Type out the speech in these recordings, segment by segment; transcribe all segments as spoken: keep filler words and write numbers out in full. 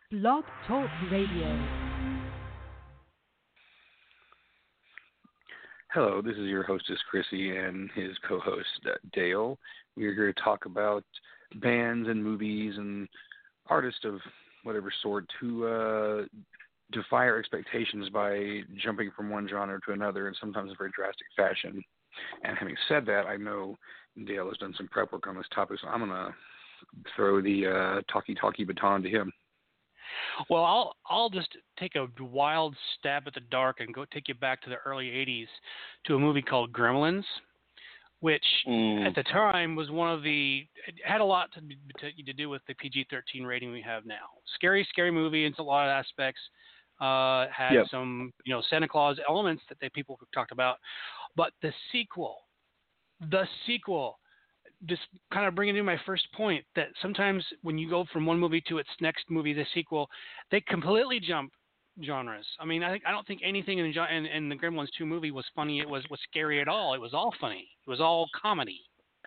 Blog Talk Radio. Hello, this is your hostess Chrissy and his co-host uh, Dale. We are here to talk about bands and movies and artists of whatever sort who uh, defy our expectations by jumping from one genre to another, and sometimes in very drastic fashion. And having said that, I know Dale has done some prep work on this topic, so I'm going to throw the uh, talkie-talkie baton to him. Well, I'll I'll just take a wild stab at the dark and go take you back to the early eighties to a movie called Gremlins, which mm. at the time was one of the it had a lot to, to to do with the P G thirteen rating we have now. Scary, scary movie in a lot of aspects. Uh, had yep. some you know Santa Claus elements that they people talked about, but the sequel, the sequel. Just kind of bringing in my first point that sometimes when you go from one movie to its next movie, the sequel, they completely jump genres. I mean, I think I don't think anything in the, in, in the Gremlins two movie was funny. It was was scary at all. It was all funny. It was all comedy.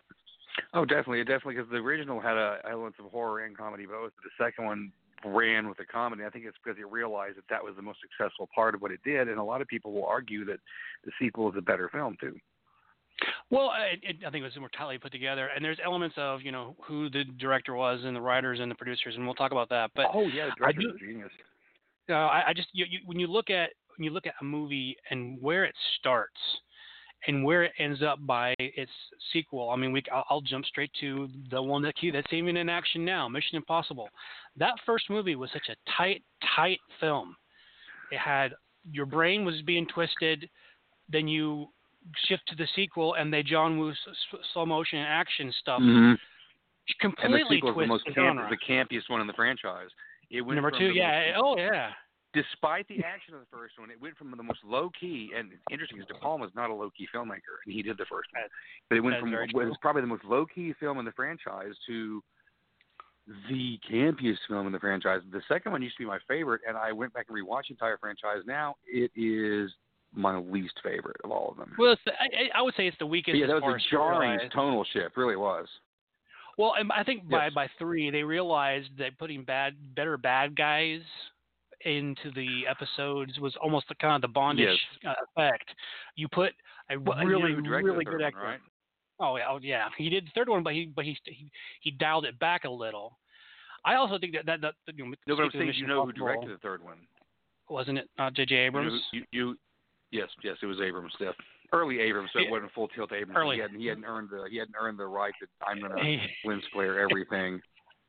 Oh, definitely, definitely, because the original had uh, elements of horror and comedy both. But the second one ran with the comedy. I think it's because it realized that that was the most successful part of what it did, and a lot of people will argue that the sequel is a better film too. Well, it, it, I think it was more tightly put together, and there's elements of you know who the director was and the writers and the producers, and we'll talk about that. But oh yeah, the director was genius. Uh, I, I just you, you, when you look at when you look at a movie and where it starts and where it ends up by its sequel. I mean, we I'll, I'll jump straight to the one that that's even in action now, Mission Impossible. That first movie was such a tight, tight film. It had your brain was being twisted, then you shift to the sequel, and they John Woo slow motion action stuff. Mm-hmm. Completely and the sequel is the most the camp, genre. the campiest one in the franchise. It went Number from two, the yeah. Most, oh, yeah. Despite the action of the first one, it went from the most low key, and it's interesting because De Palma's not a low key filmmaker, and he did the first one. But it went from what was probably the most low key film in the franchise to the campiest film in the franchise. The second one used to be my favorite, and I went back and rewatched the entire franchise. Now it is my least favorite of all of them. Well, it's the, I, I would say it's the weakest. But yeah, that as far was a jarring as tonal shift. Really was. Well, and I think by yes. by three they realized that putting bad, better bad guys into the episodes was almost the kind of the bondage yes. uh, effect. You put a, a really really good actor. Right? Oh yeah, oh yeah, he did the third one, but he but he he, he dialed it back a little. I also think that that, that you know, no, but I'm saying you know who directed the third one. Wasn't it not J J Abrams? You, know, you, you Yes, yes, it was Abrams. Steph. Early Abrams, so it yeah. wasn't full tilt Abrams. Early. He hadn't, he hadn't earned the he hadn't earned the right that I'm gonna lens flare everything.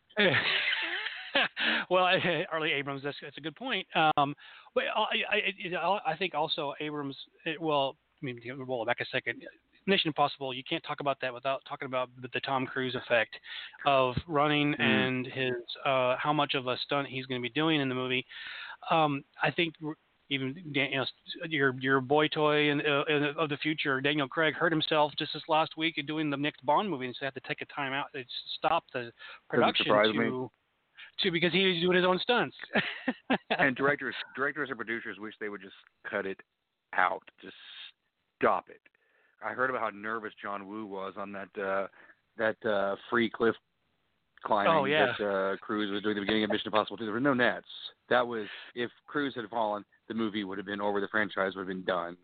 Well, early Abrams, that's that's a good point. Um, but I, I, I think also Abrams. It, well, I mean, roll it back a second. Mission Impossible. You can't talk about that without talking about the, the Tom Cruise effect of running mm. and his uh, how much of a stunt he's going to be doing in the movie. Um, I think. Even you know, your your boy toy and uh, of the future, Daniel Craig, hurt himself just this last week in doing the next Bond movie, and so had to take a time out to stop the production to me. to because he was doing his own stunts. And directors, directors and producers wish they would just cut it out, just stop it. I heard about how nervous John Woo was on that uh, that uh, free cliff climbing oh, yeah. that uh, Cruise was doing at the beginning of Mission Impossible two. There were no nets. That was if Cruise had fallen, the movie would have been over. The franchise would have been done.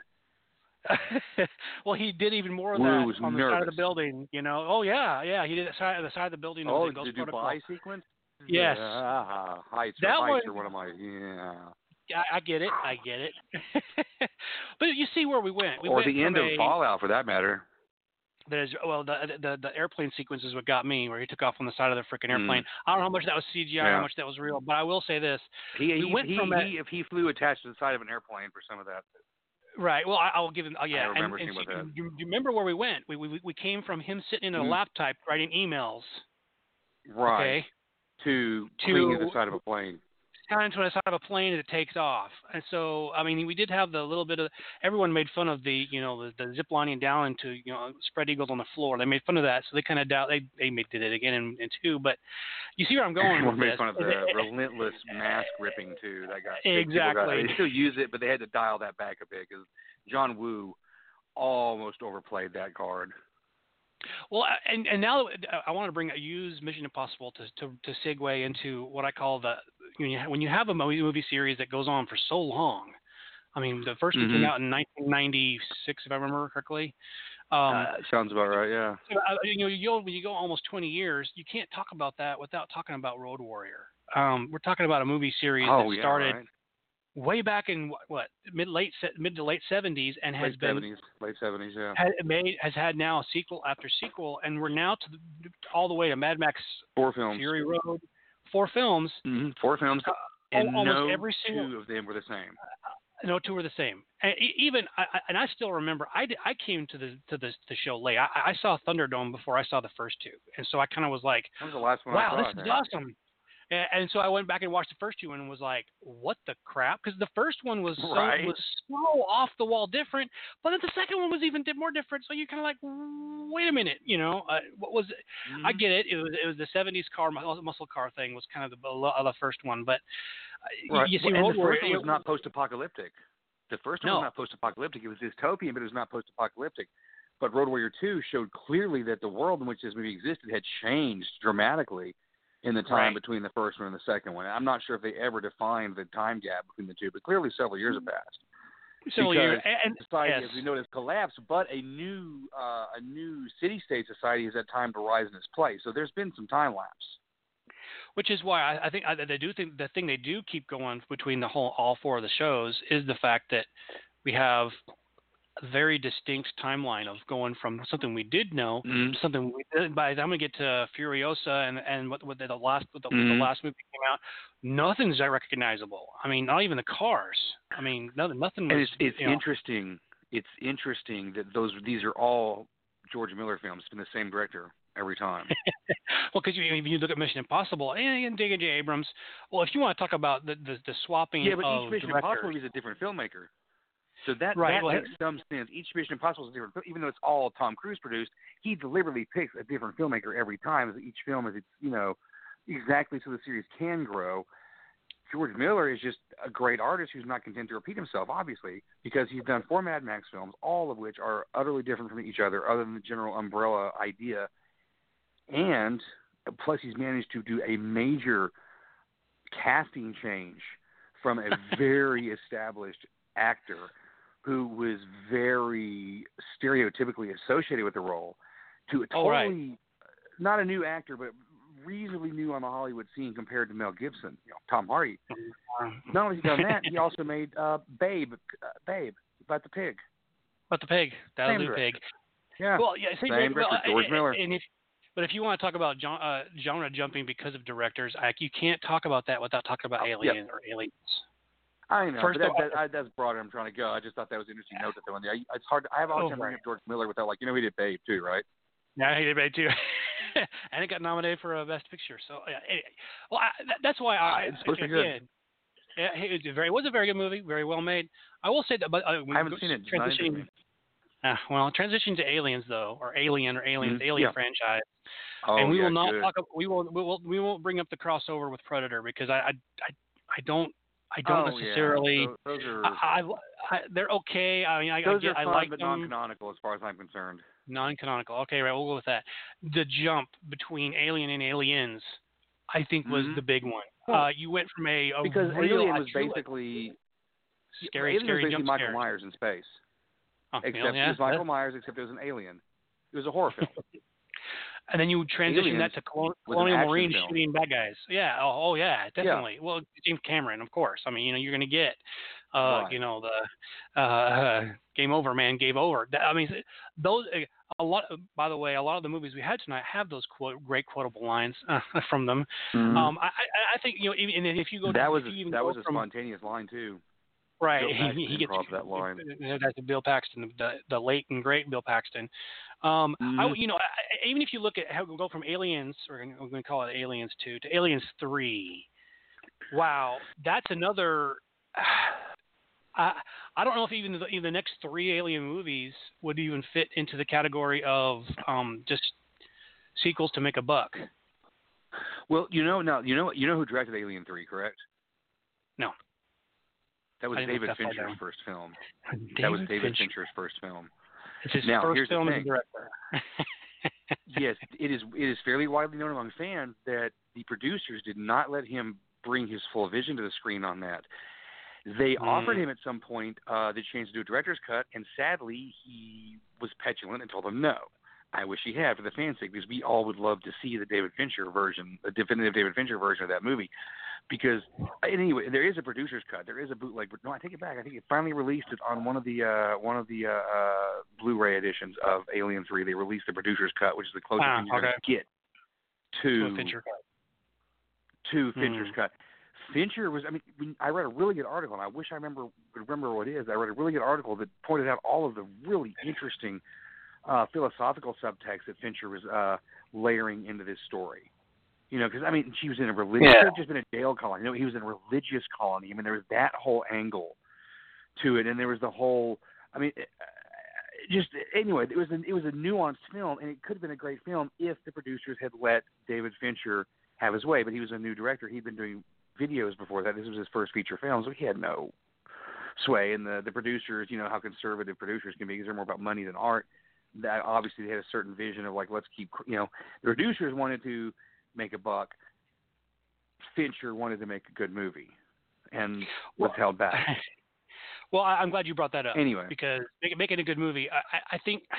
Well, he did even more of Woo that was on the nervous. side of the building. You know. Oh yeah, yeah. He did it side the side of the building. Oh, of the, the Ghost Dubai Protocol. sequence. Yes. Uh, heights. That heights one, are one of my yeah. I, I get it. I get it. But you see where we went. We or went the end a, of Fallout, for that matter. There's well, the, the the airplane sequence is what got me, where he took off on the side of the freaking airplane. Mm. I don't know how much that was C G I, yeah. how much that was real, but I will say this: he we he, went he, from he, that, if he flew attached to the side of an airplane for some of that. Right. Well, I, I'll give him. Oh, yeah. I remember and, and seeing so, that. you, you remember where we went? We we we came from him sitting in a mm. laptop writing emails. Right. Okay. To to cleaning the side of a plane. Down to the side of a plane and it takes off. And so, I mean, we did have the little bit of, everyone made fun of the, you know, the, the zip lining down into, you know, spread eagles on the floor. They made fun of that. So they kind of doubt, they, they did it again in, in two. But you see where I'm going with made this. fun of the relentless mask ripping, too. That got, exactly. Got, they still use it, but they had to dial that back a bit because John Woo almost overplayed that card. Well, and and now I want to bring use Mission Impossible to to, to segue into what I call the when you when you have a movie movie series that goes on for so long. I mean, the first one mm-hmm. came out in nineteen ninety-six, if I remember correctly. Um, uh, sounds about right, yeah. So, uh, you know, you go when you go almost twenty years, you can't talk about that without talking about Road Warrior. Um, we're talking about a movie series oh, that yeah, started right. way back in what, what mid late mid to late seventies and has late been seventies, late seventies, yeah. Has made has had now sequel after sequel, and we're now to the, all the way to Mad Max Four films. Fury Road, four films. Mm-hmm. Four films, uh, and almost no every single, two of them were the same. No two were the same. And even I, and I still remember I, did, I came to the to the, the show late. I, I saw Thunderdome before I saw the first two, and so I kind of was like, that was the last one wow, I saw, this I is think. awesome. And, and so I went back and watched the first two and was like, what the crap? Because the first one was so right. was so off the wall different, but then the second one was even more different. So you kind of like, wait a minute, you know, uh, what was it? Mm-hmm. I get it. It was it was the seventies car muscle car thing was kind of the, the first one, but uh, right. you see, well, Road and the Warrior first one was not post-apocalyptic. The first one no. was not post-apocalyptic. It was dystopian, but it was not post-apocalyptic. But Road Warrior two showed clearly that the world in which this movie existed had changed dramatically in the time right. between the first one and the second one. I'm not sure if they ever defined the time gap between the two, but clearly several years have passed. Several years, and society, yes. as we know, has collapsed, but a new uh, a new city-state society has had time to rise in its place. So there's been some time lapse. Which is why I, I think I, they do think the thing they do keep going between the whole all four of the shows is the fact that we have a very distinct timeline of going from something we did know mm-hmm. to something we did. By the time we get to Furiosa and and what, what the last what the, mm-hmm. the last movie came out, nothing's that recognizable. I mean, not even the cars. I mean, nothing. Nothing. Was, and it's it's you know, interesting. It's interesting that those these are all George Miller films. It's been the same director every time. Well, because you, if you look at Mission Impossible and, and J J Abrams, well, if you want to talk about the the, the swapping yeah, but of each Mission directors, Impossible is a different filmmaker. So that, right, that well, makes some sense. Each Mission Impossible is different, even though it's all Tom Cruise produced. He deliberately picks a different filmmaker every time. Each film is, it's you know, exactly so the series can grow. George Miller is just a great artist who's not content to repeat himself, obviously, because he's done four Mad Max films, all of which are utterly different from each other, other than the general umbrella idea. And plus, he's managed to do a major casting change from a very established actor who was very stereotypically associated with the role to a totally, oh, right. not a new actor, but reasonably new on the Hollywood scene compared to Mel Gibson, you know, Tom Hardy. Not only has he done that, he also made uh, Babe, uh, Babe, about the pig. About the pig, that was the pig. Yeah. Well, yeah, same, same well, director, George and, Miller. And if, but if you want to talk about genre, uh, genre jumping because of directors, I, you can't talk about that without talking about oh, Alien yep. or Aliens. I know, First but that, all, that, I, that's broader. I'm trying to go. I just thought that was an interesting note to throw in there. It's hard. To, I have a hard oh, time right. bringing up George Miller without, like, you know, he did Babe too, right? Yeah, he did Babe too, and it got nominated for a Best Picture. So, yeah, anyway, well, I, that, that's why I. It's supposed again, to be good. Yeah, it was, very, it was a very good movie, very well made. I will say that, but uh, I haven't seen it. Transitioning, uh, well, transition to Aliens though, or Alien or Aliens, mm-hmm. Alien yeah. franchise. Oh, and we yeah, will not good. talk. We will. We will. We won't bring up the crossover with Predator because I. I. I, I don't. I don't oh, necessarily. Yeah. Those, those are. I, I, I, they're okay. I mean, I, those I get. are fun, I like but them. non-canonical as far as I'm concerned. Non-canonical. Okay, right. We'll go with that. The jump between Alien and Aliens, I think, was mm-hmm. the big one. Well, uh, you went from a, a because real, Alien was a basically scary, Alien scary was basically jump Michael scares. Myers in space. Oh, except yeah, it was Michael yeah. Myers, except it was an alien. It was a horror film. And then you transition Aliens that to Colon- was Colonial an Marines film. shooting bad guys. Yeah. Oh, oh yeah, definitely. Yeah. Well, James Cameron, of course. I mean, you know, you're going to get, uh, right. you know, the uh, game over, man, game over. That, I mean, those. A lot. By the way, a lot of the movies we had tonight have those quote, great quotable lines uh, from them. Mm-hmm. Um, I, I, I think you know, even if you go, that to, was if you even that go was a from, spontaneous line too. Right, he, he gets that line. That's Bill Paxton, the, the late and great Bill Paxton. Um, mm-hmm. I, you know, I, even if you look at how we go from Aliens, or we're going to call it Aliens two to Aliens three. Wow, that's another. I I don't know if even the, even the next three Alien movies would even fit into the category of um, just sequels to make a buck. Well, you know, now you know you know who directed Alien three, correct? No. That was David Fincher's first film. David that was David Fincher. Fincher's first film. It's his now, first here's film the as thing. a director. Yes, it is. It is fairly widely known among fans that the producers did not let him bring his full vision to the screen on that. They mm. offered him at some point uh, the chance to do a director's cut, and sadly he was petulant and told them no. I wish he had for the fans' sake, because we all would love to see the David Fincher version, the definitive David Fincher version of that movie. Because anyway, there is a producer's cut. There is a bootleg. No, I take it back. I think it finally released it on one of the uh, one of the uh, uh, Blu-ray editions of Alien three. They released the producer's cut, which is the closest ah, thing you're okay. going to get to to Fincher cut. To Fincher's mm. cut. Fincher was. I mean, when, I read a really good article, and I wish I remember remember what it is. I read a really good article that pointed out all of the really interesting uh, philosophical subtext that Fincher was uh, layering into this story. You know, because, I mean, she was in a religious, yeah. it could have just been a jail colony. You know, he was in a religious colony. I mean, there was that whole angle to it, and there was the whole, I mean, just, anyway, it was, a, it was a nuanced film, and it could have been a great film if the producers had let David Fincher have his way, but he was a new director. He'd been doing videos before that. This was his first feature film, so he had no sway, and the, the producers, you know, how conservative producers can be, because they're more about money than art. That obviously they had a certain vision of, like, let's keep, you know, the producers wanted to make a buck. Fincher wanted to make a good movie, and was well, held back. Well, I'm glad you brought that up. Anyway, because making a good movie, I, I think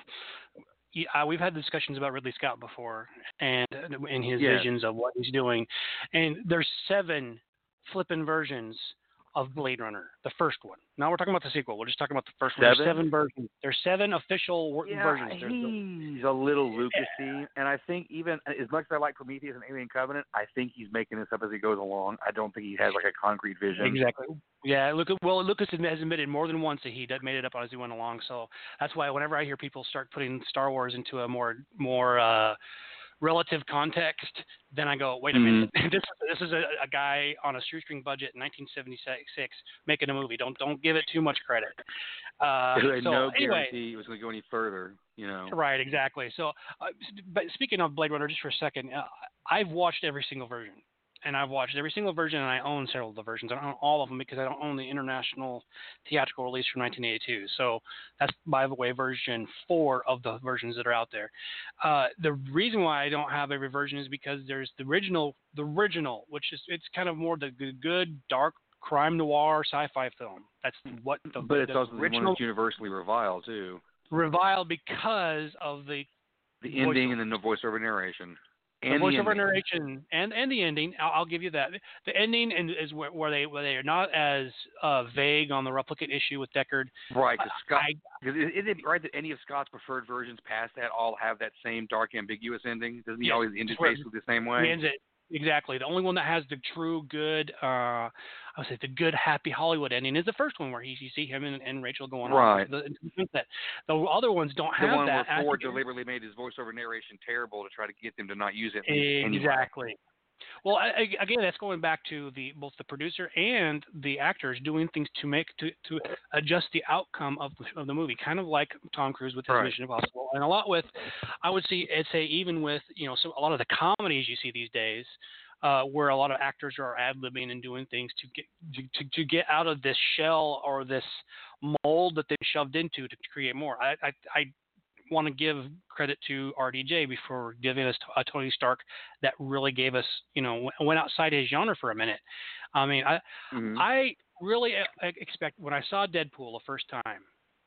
uh, we've had discussions about Ridley Scott before, and in his yes. visions of what he's doing, and there's seven flipping versions of Blade Runner, the first one. Now we're talking about the sequel. We're just talking about the first seven? one. There's seven versions. There's seven official yeah, versions. There's he's the, a little Lucas-y, yeah. and I think even as much as I like Prometheus and Alien Covenant, I think he's making this up as he goes along. I don't think he has like a concrete vision. Exactly. Yeah. Look. Well, Lucas has admitted more than once that he made it up as he went along. So that's why whenever I hear people start putting Star Wars into a more more uh, relative context, then I go, wait a minute. Mm-hmm. this this is a, a guy on a shoestring budget in nineteen seventy-six making a movie. Don't don't give it too much credit. Uh, so no anyway, guarantee it was going to go any further. You know. Right. Exactly. So, uh, but speaking of Blade Runner, just for a second, uh, I've watched every single version. And I've watched every single version, and I own several of the versions. I don't own all of them because I don't own the international theatrical release from nineteen eighty-two. So that's, by the way, version four of the versions that are out there. Uh, the reason why I don't have every version is because there's the original, the original, which is it's kind of more the, the good, dark crime noir sci-fi film. That's what the But it's the also original, the one that's universally reviled too. Reviled because of the the ending and then the voiceover narration. The and voiceover the narration and, and the ending, I'll, I'll give you that. The ending is where, where they where they are not as uh, vague on the replicate issue with Deckard. Right, because Scott, I, because isn't it right that any of Scott's preferred versions past that all have that same dark, ambiguous ending? Doesn't he yes, always end his basically the same way? He ends it exactly. The only one that has the true good, uh, I would say the good happy Hollywood ending is the first one where he, you see him and, and Rachel going right. on. The, the, the other ones don't the have one that. where Ford deliberately made his voiceover narration terrible to try to get them to not use it. Exactly. Anyway. Well, I, again, that's going back to the both the producer and the actors doing things to make to, to adjust the outcome of the, of the movie, kind of like Tom Cruise with his right. Mission Impossible, and a lot with, I would see, I'd say even with you know so a lot of the comedies you see these days, uh, where a lot of actors are ad-libbing and doing things to get to, to, to get out of this shell or this mold that they've shoved into to create more. I I, I want to give credit to R D J before giving us a Tony Stark that really gave us, you know, went outside his genre for a minute. I mean, I mm-hmm. I really expect when I saw Deadpool the first time,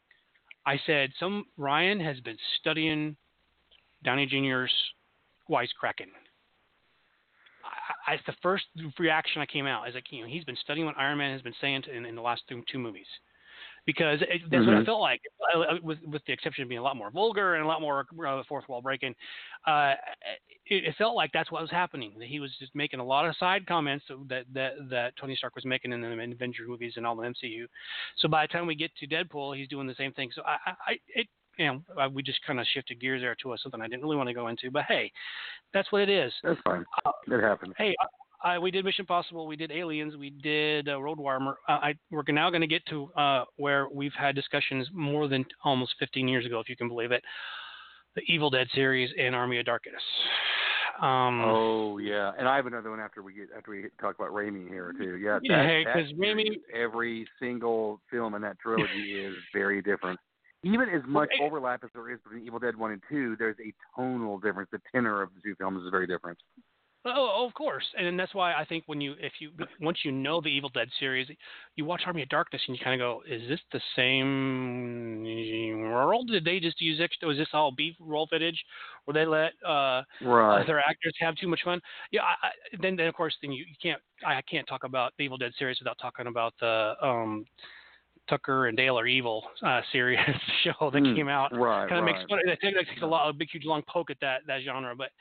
I said, some Ryan has been studying Downey Junior's wisecracking. I, I, the first reaction I came out is like, you know, he's been studying what Iron Man has been saying to, in, in the last two, two movies. Because it, that's mm-hmm. what it felt like, with with the exception of being a lot more vulgar and a lot more uh, fourth wall breaking. Uh, it, it felt like that's what was happening. That he was just making a lot of side comments that that, that Tony Stark was making in the Avengers movies and all the M C U. So by the time we get to Deadpool, he's doing the same thing. So I, I it you know we just kind of shifted gears there to something I didn't really want to go into. But hey, that's what it is. That's fine. Uh, it happens. Hey. Uh, we did Mission Impossible, we did Aliens, we did uh, Road Warrior. Uh, I, we're now going to get to uh, where we've had discussions more than almost fifteen years ago, if you can believe it. The Evil Dead series and Army of Darkness. Um, oh yeah, and I have another one after we get after we talk about Raimi here too. Yeah, yeah, that, because Raimi, every single film in that trilogy is very different. Even as much well, overlap as there is between Evil Dead one and two, there's a tonal difference. The tenor of the two films is very different. Oh, oh, of course, and that's why I think when you, if you, once you know the Evil Dead series, you watch Army of Darkness and you kind of go, "Is this the same world? Did they just use extra? Was this all B-roll footage, or they let uh, Right. other actors have too much fun?" Yeah, I, I, then, then of course, then you, you can't. I can't talk about the Evil Dead series without talking about the um, Tucker and Dale Are Evil uh, series show that Mm, came out. right, Kind of makes right. fun. It takes takes a lot, a big, huge, long poke at that that genre, but.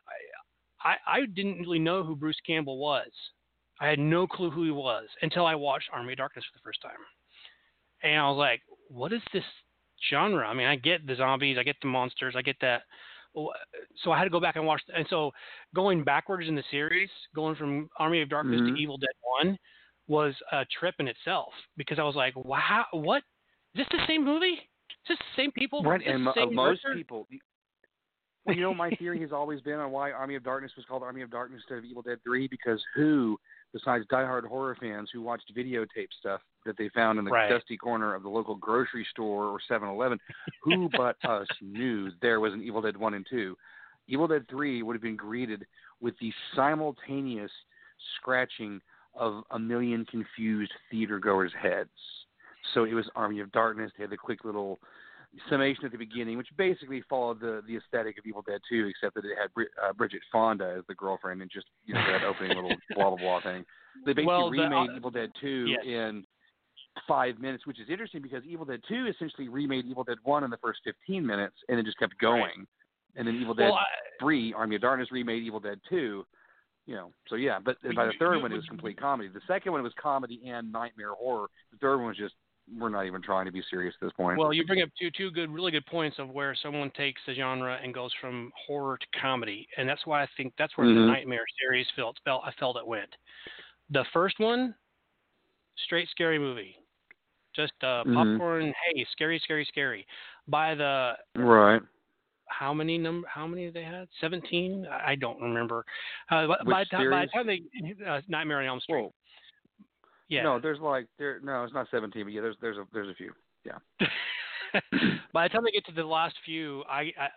I, I didn't really know who Bruce Campbell was. I had no clue who he was until I watched Army of Darkness for the first time. And I was like, what is this genre? I mean, I get the zombies, I get the monsters, I get that. So I had to go back and watch. And so going backwards in the series, going from Army of Darkness Mm-hmm. to Evil Dead one was a trip in itself because I was like, wow, what? Is this the same movie? Is this the same people? Right, Is this and the uh, same most director? people. Well, you know, my theory has always been on why Army of Darkness was called Army of Darkness instead of Evil Dead three, because who, besides diehard horror fans who watched videotape stuff that they found in the Right. dusty corner of the local grocery store or seven eleven, who but us knew there was an Evil Dead one and two? Evil Dead three would have been greeted with the simultaneous scratching of a million confused theater-goers' heads. So it was Army of Darkness. They had the quick little summation at the beginning, which basically followed the the aesthetic of Evil Dead two, except that it had Brid- uh, Bridget Fonda as the girlfriend and just, you know, that opening little blah blah blah thing. They basically Well, the, remade uh, Evil Dead two yes. in five minutes, which is interesting because Evil Dead two essentially remade Evil Dead one in the first fifteen minutes, and then just kept going. Right. And then Evil Dead Well, I, three, Army of Darkness, remade Evil Dead two. You know, so yeah, but by the third one it was complete comedy. The second one was comedy and nightmare horror. The third one was just, we're not even trying to be serious at this point. Well, you bring up two two good, really good points of where someone takes the genre and goes from horror to comedy, and that's why I think that's where mm-hmm. the Nightmare series felt felt I felt it went. The first one, straight scary movie, just uh, mm-hmm. popcorn. Hey, scary, scary, scary. By the right. how many number? How many they had? Seventeen? I don't remember. Uh, by, Which by, the time, by the series? time they uh, Nightmare on Elm Street. Whoa. Yeah. No, there's like there. No, it's not seventeen, but yeah, there's there's a there's a few. Yeah. By the time they get to the last few, I, I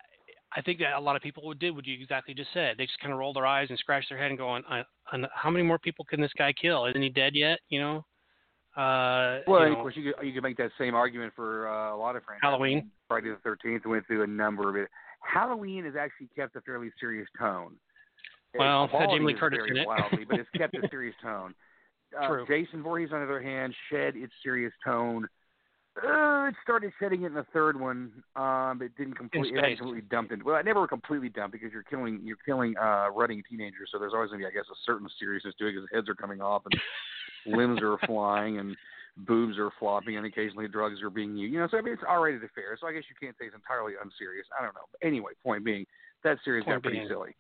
I think that a lot of people did what you exactly just said. They just kind of roll their eyes and scratch their head and go, on, on, on how many more people can this guy kill? Isn't he dead yet? You know. Uh, well, you of know, course, you could you could make that same argument for uh, a lot of franchises. Halloween. Friday the thirteenth went through a number of it. Halloween has actually kept a fairly serious tone. Well, Quality had Jamie Lee is Curtis very in it. wildly, but it's kept a serious tone. Uh, True. Jason Voorhees, on the other hand, shed its serious tone. Uh, it started shedding it in the third one, um, it didn't completely, it hadn't completely dumped it. Well, it never completely dumped because you're killing, you're killing uh, rutting teenagers, so there's always going to be, I guess, a certain seriousness to it because heads are coming off and limbs are flying and boobs are flopping and occasionally drugs are being used. You know, so I mean, it's R-rated affair, so I guess you can't say it's entirely unserious. I don't know. But anyway, point being, that series Point got pretty being. silly.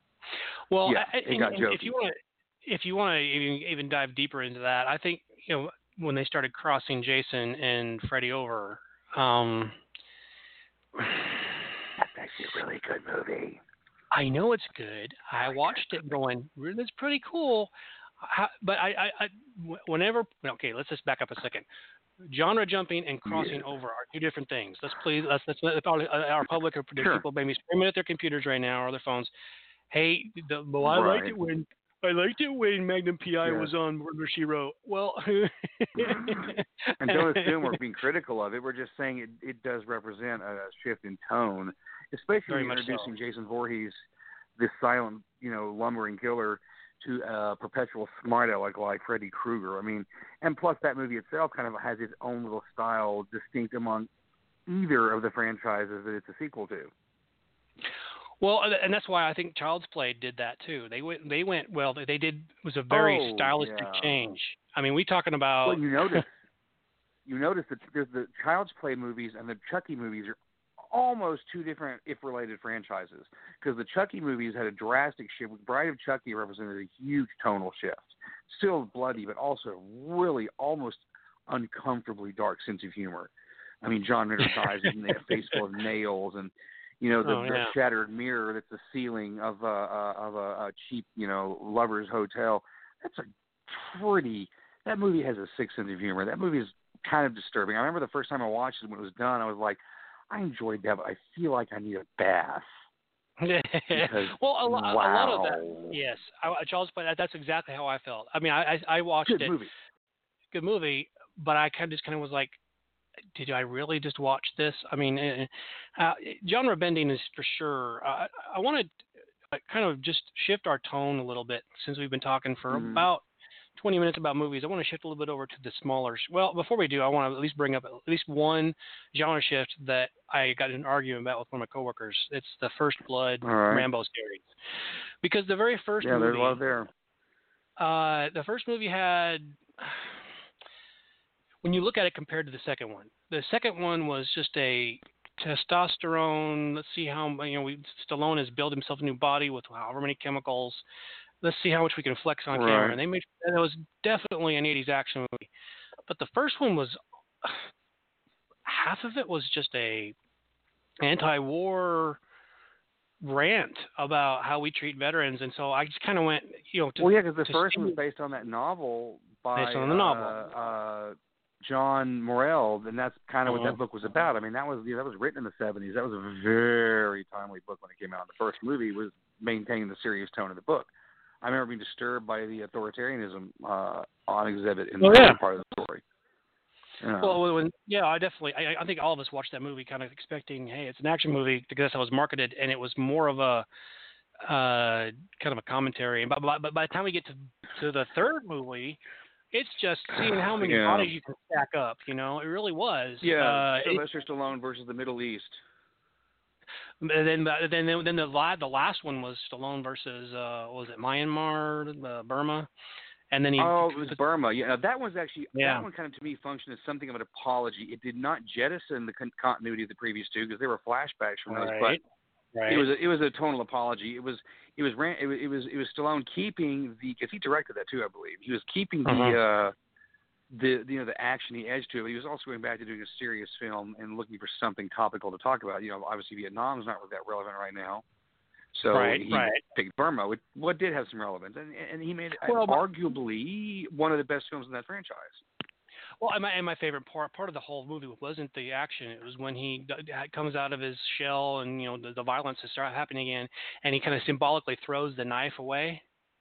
Well, yeah, I, it and, got and jokey. if you want to, if you want to even even dive deeper into that, I think you know when they started crossing Jason and Freddy over. Um, That's actually a really good movie. I know it's good. I watched it going, really, it's pretty cool. How, but I, I, I, whenever, okay, let's just back up a second. Genre jumping and crossing yeah. over are two different things. Let's please, let's, let's let our public or Sure. people maybe screaming at their computers right now or their phones. Hey, the, well, I right. liked it when I liked it when Magnum P I yeah. was on Murder She Wrote. Well, and don't assume we're being critical of it. We're just saying it, it does represent a shift in tone, especially Very when much introducing so. Jason Voorhees, this silent, you know, lumbering killer, to a perpetual smart aleck like Freddy Krueger. I mean, and plus that movie itself kind of has its own little style distinct among either of the franchises that it's a sequel to. Well, and that's why I think Child's Play did that too. They went, they went well. They did it was a very oh, stylistic yeah. change. I mean, we talking about. Well, you notice, you notice that there's the Child's Play movies and the Chucky movies are almost two different, if related, franchises. Because the Chucky movies had a drastic shift. Bride of Chucky represented a huge tonal shift. Still bloody, but also really almost uncomfortably dark sense of humor. I mean, John Ritter dies with a face full of nails, and you know the, oh, yeah. the shattered mirror that's the ceiling of a, uh, of a, a cheap, you know, lover's hotel. That's a pretty. That movie has a sick sense of humor. That movie is kind of disturbing. I remember the first time I watched it when it was done, I was like, I enjoyed that, but I feel like I need a bath. well, a, lo- wow. a lot of that, yes. I, Charles, but that's exactly how I felt. I mean, I I, I watched Good it, movie. good movie, but I kind of just kind of was like, did I really just watch this? I mean, uh, uh, genre bending is for sure. Uh, I want to kind of just shift our tone a little bit since we've been talking for Mm-hmm. about twenty minutes about movies. I want to shift a little bit over to the smaller. Sh- well, before we do, I want to at least bring up at least one genre shift that I got in an argument about with one of my coworkers. It's the First Blood All right. Rambo series, because the very first Yeah, movie, there's a lot there. uh, the first movie had. When you look at it compared to the second one, the second one was just a testosterone. Let's see how you know we Stallone has built himself a new body with however many chemicals. Let's see how much we can flex on Right. camera. And they made that was definitely an eighties action movie. But the first one was half of it was just a anti-war rant about how we treat veterans, and so I just kind of went, you know, to, well, yeah, because the to first see- was based on that novel by Based on the novel. Uh, uh, John Morrell, and that's kind of Uh-huh. what that book was about. I mean, that was you know, that was written in the seventies. That was a very timely book when it came out. The first movie was maintaining the serious tone of the book. I remember being disturbed by the authoritarianism uh, on exhibit in the Oh, yeah. part of the story. Yeah. Well, when, yeah, I definitely. I, I think all of us watched that movie kind of expecting, hey, it's an action movie because that's how it was marketed, and it was more of a uh, kind of a commentary. And by, by, but by the time we get to to the third movie, it's just seeing how many Yeah. bodies you can stack up. You know, it really was. yeah, Uh, it, Sylvester Stallone versus the Middle East. and then then then then the la- the last one was Stallone versus uh, what was it Myanmar, uh, Burma, and then he. Oh, it was Burma. Yeah, that one's actually Yeah. that one kind of to me functioned as something of an apology. It did not jettison the con- continuity of the previous two because they were flashbacks from those. Right. But Right. it was a, it was a tonal apology. It was it was ran, it was it was it was Stallone keeping the because he directed that too, I believe. He was keeping the Uh-huh. uh, the you know the actiony edge to it. But he was also going back to doing a serious film and looking for something topical to talk about. You know, obviously Vietnam is not that relevant right now. So Right, he right. picked Burma, which what did have some relevance, and and he made Well, but- arguably one of the best films in that franchise. Well, and my, and my favorite part part of the whole movie wasn't the action. It was when he d- d- comes out of his shell and you know the, the violence has started happening again, and he kind of symbolically throws the knife away.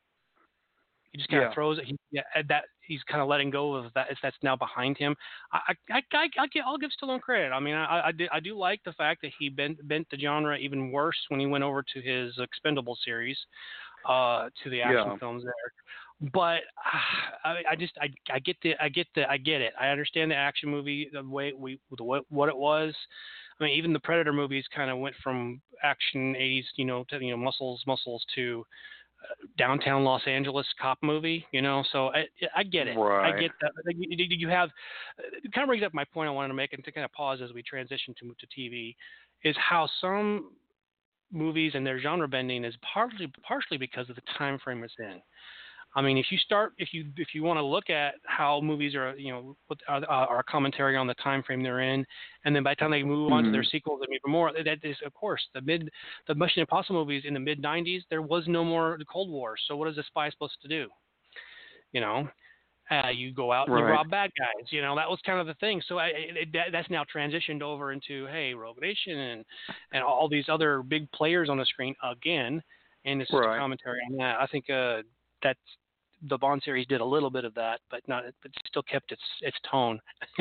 He just kind Yeah. of throws it. He, yeah, and that he's kind of letting go of that. If that's now behind him, I I I, I get, I'll give Stallone credit. I mean, I I do, I do like the fact that he bent bent the genre even worse when he went over to his Expendable series, uh, to the action Yeah. films there. But uh, I, I just I, I get the I get the I get it. I understand the action movie the way we the what what it was. I mean, even the Predator movies kind of went from action eighties, you know, to you know muscles muscles to uh, downtown Los Angeles cop movie, you know. So I I get it. Right. I get that. Like, you, you you have it kind of brings up my point I wanted to make, and to kind of pause as we transition to to T V, is how some movies and their genre bending is partly partially because of the time frame it's in. I mean, if you start, if you if you want to look at how movies are, you know, what are, are commentary on the time frame they're in, and then by the time they move on to their Mhm. sequels and even more, that is, of course, the mid the Mission Impossible movies in the mid nineties. There was no more the Cold War, so what is a spy supposed to do? You know, uh, you go out and you Right. rob bad guys. You know, that was kind of the thing. So I, it, that, that's now transitioned over into hey, Rogue Nation and and all these other big players on the screen again, and it's just Right. a commentary on that. I think uh, that's the Bond series did a little bit of that, but not, but still kept its its tone.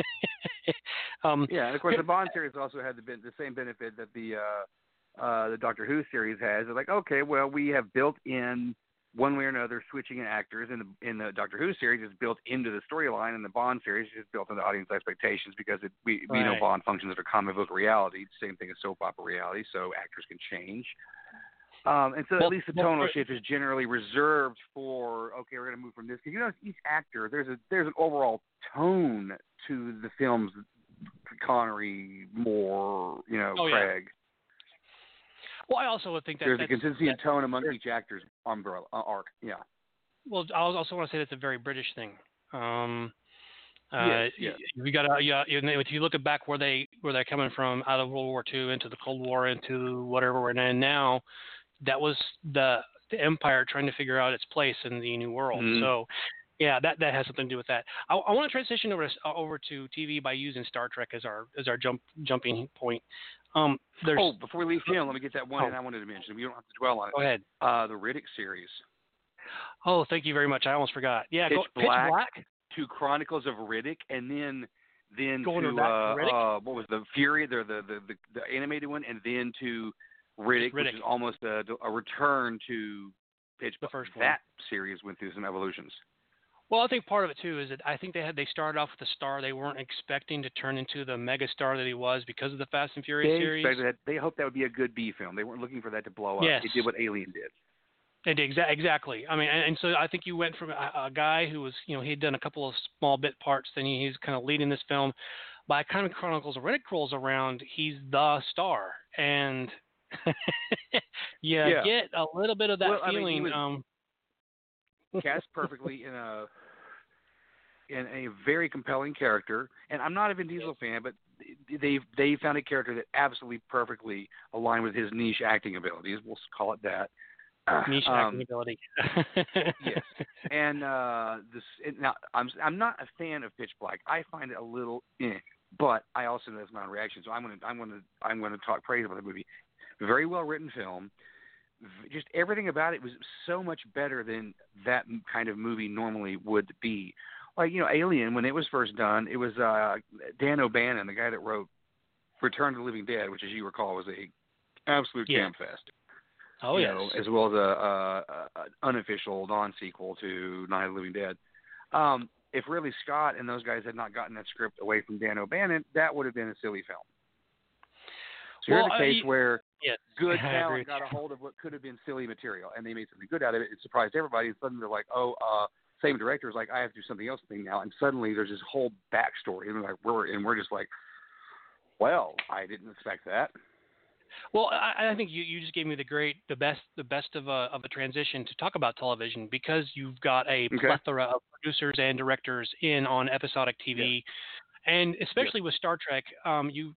um, Yeah, and of course the Bond series also had the ben- the same benefit that the uh, uh, the Doctor Who series has. They're like, okay, well, we have built in one way or another switching in actors in the in the Doctor Who series is built into the storyline, and the Bond series is built into audience expectations because it, we we know Right. Bond functions as a comic book reality. Same thing as soap opera reality, so actors can change. Um, and so Well, at least the well, tonal for- shift is generally reserved for okay, we're going to move from this because you know each actor there's a there's an overall tone to the films. Connery, Moore, you know, Oh, yeah. Craig. well, I also would think that There's a that's, consistency in that- tone among each actor's umbrella uh, arc. Yeah. well, I also want to say that's a very British thing. Um, uh, Yes, yes. We got to, yeah. You know, if you look at back where they where they're coming from out of World War Two into the Cold War into whatever we're in now, that was the the Empire trying to figure out its place in the New World. Mhm. So Yeah, that, that has something to do with that. I, I want to transition over to, uh, over to T V by using Star Trek as our as our jump jumping point. Um, there's Oh, before we leave film, let me get that one oh, in I wanted to mention. We don't have to dwell on it. go ahead. Uh, the Riddick series. Oh, thank you very much. I almost forgot. Yeah, Pitch go, Black, Pitch Black. to Chronicles of Riddick, and then then Going to to that uh, Riddick? uh, what was the Fury, the the, the the the animated one, and then to Riddick, Riddick. which is almost a, a return to Pitch The Black. first one. That series went through some evolutions. Well, I think part of it too is that I think they had they started off with a star they weren't expecting to turn into the mega star that he was because of the Fast and Furious They series. expected that. They hoped that would be a good B film. They weren't looking for that to blow up. Yes. It did what Alien did. It exa- exactly. I mean, and, and so I think you went from a, a guy who was, you know, he had done a couple of small bit parts, then he, he's kind of leading this film. By the time Chronicles of Riddick rolls around, he's the star, and you Yeah. get a little bit of that Well, I mean, feeling. he was um, cast perfectly in a in a very compelling character. And I'm not a Vin Diesel fan, but they they found a character that absolutely perfectly aligned with his niche acting abilities. We'll call it that. niche um, acting ability. yes, and uh, this it, now I'm I'm not a fan of Pitch Black. I find it a little, eh, but I also know that's my own reaction. So I'm gonna I'm gonna I'm gonna talk praise about the movie. Very well written film. Just everything about it was so much better than that kind of movie normally would be. Like, you know, Alien, when it was first done, it was uh, Dan O'Bannon, the guy that wrote Return of the Living Dead, which, as you recall, was a absolute Yeah. jam fest. Oh, you yes. know, as well as a, a, a an unofficial non-sequel to Night of the Living Dead. Um, if Ridley Scott and those guys had not gotten that script away from Dan O'Bannon, that would have been a silly film. So Well, here's a case I- where Yes. good I agree talent with got a you. hold of what could have been silly material, and they made something good out of it. It surprised everybody, and suddenly they're like, oh, uh, same director's like, I have to do something else thing now, and suddenly there's this whole backstory, and, like, we're, and we're just like, well, I didn't expect that. Well, I, I think you, you just gave me the great, the best, the best of a of a transition to talk about television because you've got a Okay. plethora of producers and directors in on episodic T V, and especially with Star Trek, um, you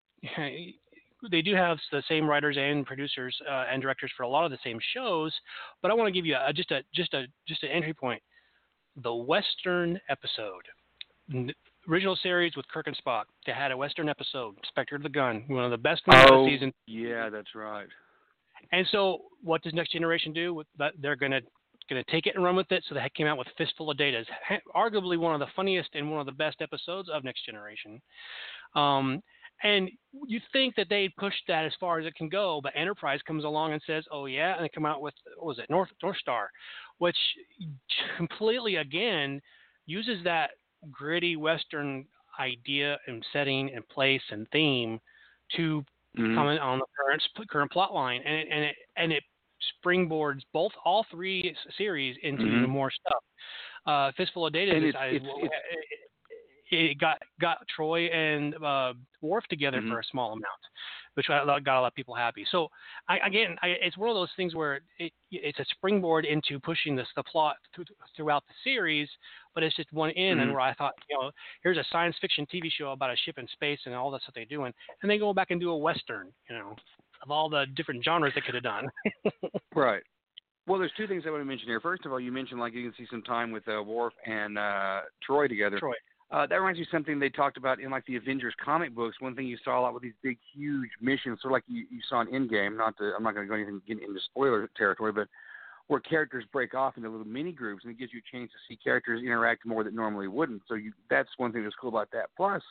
they do have the same writers and producers uh, and directors for a lot of the same shows. But I want to give you a, just a just a just an entry point. The Western episode. N- Original series with Kirk and Spock. They had a Western episode, Spectre of the Gun, one of the best ones of Oh, the season. yeah, that's right. And so, what does Next Generation do? With that, they're gonna gonna take it and run with it. So they came out with Fistful of Data, arguably one of the funniest and one of the best episodes of Next Generation. Um, and you think that they'd push that as far as it can go, but Enterprise comes along and says, "Oh yeah," and they come out with what was it, North North Star, which completely again uses that gritty Western idea and setting and place and theme to Mhm. comment on the current current plot line, and it, and it and it springboards both all three s- series into Mhm. even more stuff. Uh, Fistful of Data And is, it's- is- it's- it's- it, it got got Troy and uh, Worf together Mhm. for a small amount, which got, got a lot of people happy. So I, again, I, it's one of those things where it, it's a springboard into pushing this the plot th- throughout the series, but it's just one in, and Mhm. where I thought, you know, here's a science fiction T V show about a ship in space and all that stuff they're doing, and they go back and do a western, you know, of all the different genres they could have done. Right. Well, there's two things I want to mention here. First of all, you mentioned like you can see some time with uh, Worf and uh, Troy together. Troy. Uh, that reminds me of something they talked about in like the Avengers comic books. One thing you saw a lot with these big, huge missions, sort of like you, you saw in Endgame. Not to, I'm not going to go anything get into spoiler territory, but where characters break off into little mini groups, and it gives you a chance to see characters interact more that normally wouldn't. So you, that's one thing that's cool about that. Plus,